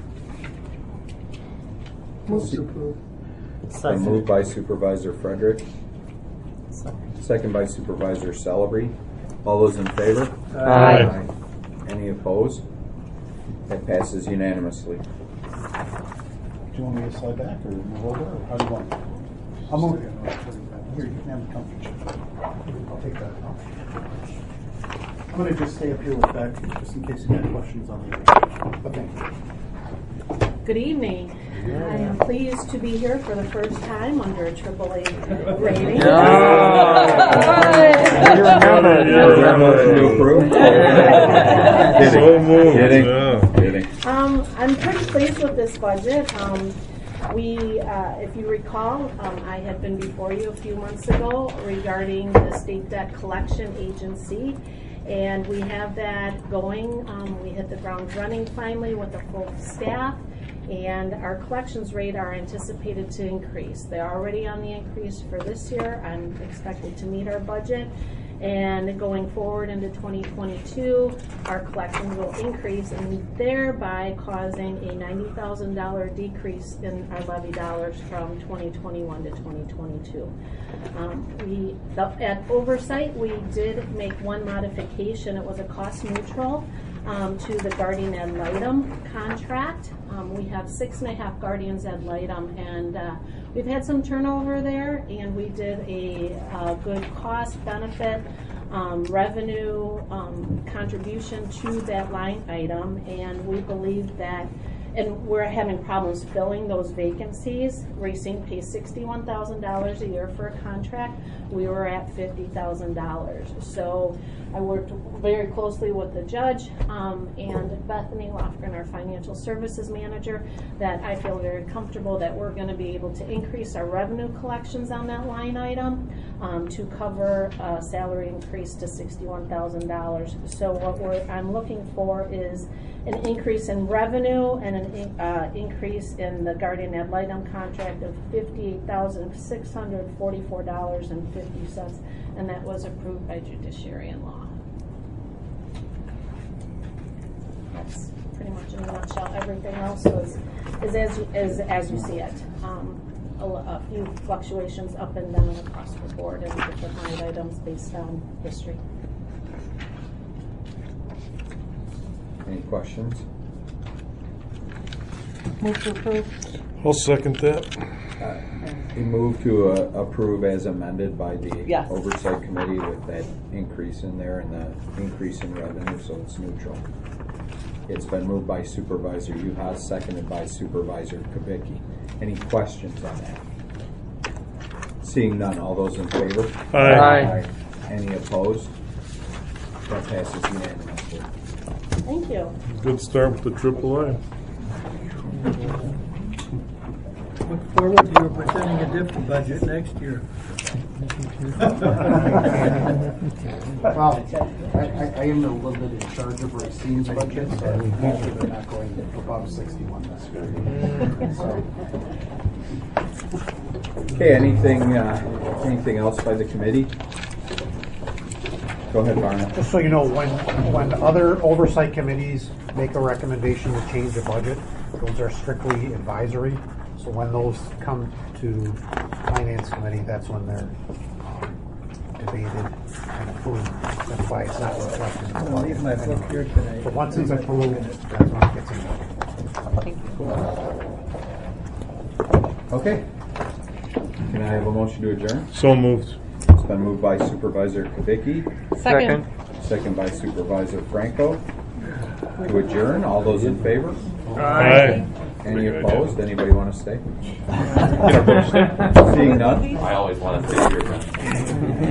Move to approve.
Second. Moved by Supervisor Frederick. Second. Second by Supervisor Celebrity. All those in favor?
Aye.
Aye. Any opposed? That passes unanimously.
Do you want me to slide back or move over, or how do you want? I'll move it. Here, you can have the comfy chair. I'll take that. I'm going to just stay up here with that, just in case you have questions on the okay.
Good evening. Yeah. I am pleased to be here for the first time under a triple A rating. Um, I'm pretty pleased with this budget. Um, we, uh, if you recall, um, I had been before you a few months ago regarding the State Debt Collection Agency. And we have that going. Um, we hit the ground running finally with a full staff, and our collections rate are anticipated to increase. They're already on the increase for this year. I'm expected to meet our budget, and going forward into twenty twenty-two, our collections will increase, and thereby causing a ninety thousand dollars decrease in our levy dollars from twenty twenty-one to twenty twenty-two. Um, we, the, at oversight, we did make one modification. It was a cost neutral um, to the guardian ad litem contract. Um, we have six and a half guardians ad litem, and uh, we've had some turnover there, and we did a, a good cost benefit um, revenue um, contribution to that line item, and we believe that and we're having problems filling those vacancies. Racine pays sixty-one thousand dollars a year for a contract. We were at fifty thousand dollars. So I worked very closely with the judge um, and Bethany Lofgren, our financial services manager, that I feel very comfortable that we're going to be able to increase our revenue collections on that line item um, to cover a salary increase to sixty-one thousand dollars. So what we're, I'm looking for is an increase in revenue and an uh, increase in the guardian ad litem contract of fifty-eight thousand six hundred forty-four dollars and fifty cents, and that was approved by Judiciary and Law. That's pretty much in a nutshell. Everything else is, is as you, is as you see it. Um, a, a few fluctuations up and down across the board in different line items based on history.
Any questions?
Move to approve.
I'll second that.
Uh, We move to uh, approve as amended by the
Yes.
Oversight Committee with that increase in there and the increase in revenue, so it's neutral. It's been moved by Supervisor Uhas, seconded by Supervisor Kubicki. Any questions on that? Seeing none, all those in favor?
Aye.
Aye. Any opposed? That passes unanimously.
Thank you.
Good start with the triple A.
Look forward to you presenting a different budget next year.
Well, I, I, I am a little bit in charge of Racine's budget, so hopefully they're not going above sixty-one this year. So.
Okay, anything, uh, anything else by the committee? Go ahead, Barnett.
Just so you know, when when other oversight committees make a recommendation to change a budget, those are strictly advisory. So when those come to finance committee, that's when they're um, debated and approved. That's why it's not reflected in the
I'll
budget.
leave my book here tonight.
But once it's approved, that's when it gets in.
Thank you.
Okay. Can I have a motion to adjourn?
So moved.
It's been moved by Supervisor Kubicki.
Second.
Second by Supervisor Franco. To adjourn, all those in favor?
Aye.
Any opposed? Anybody want to stay?
Get our books.
Seeing none?
I always want to stay here.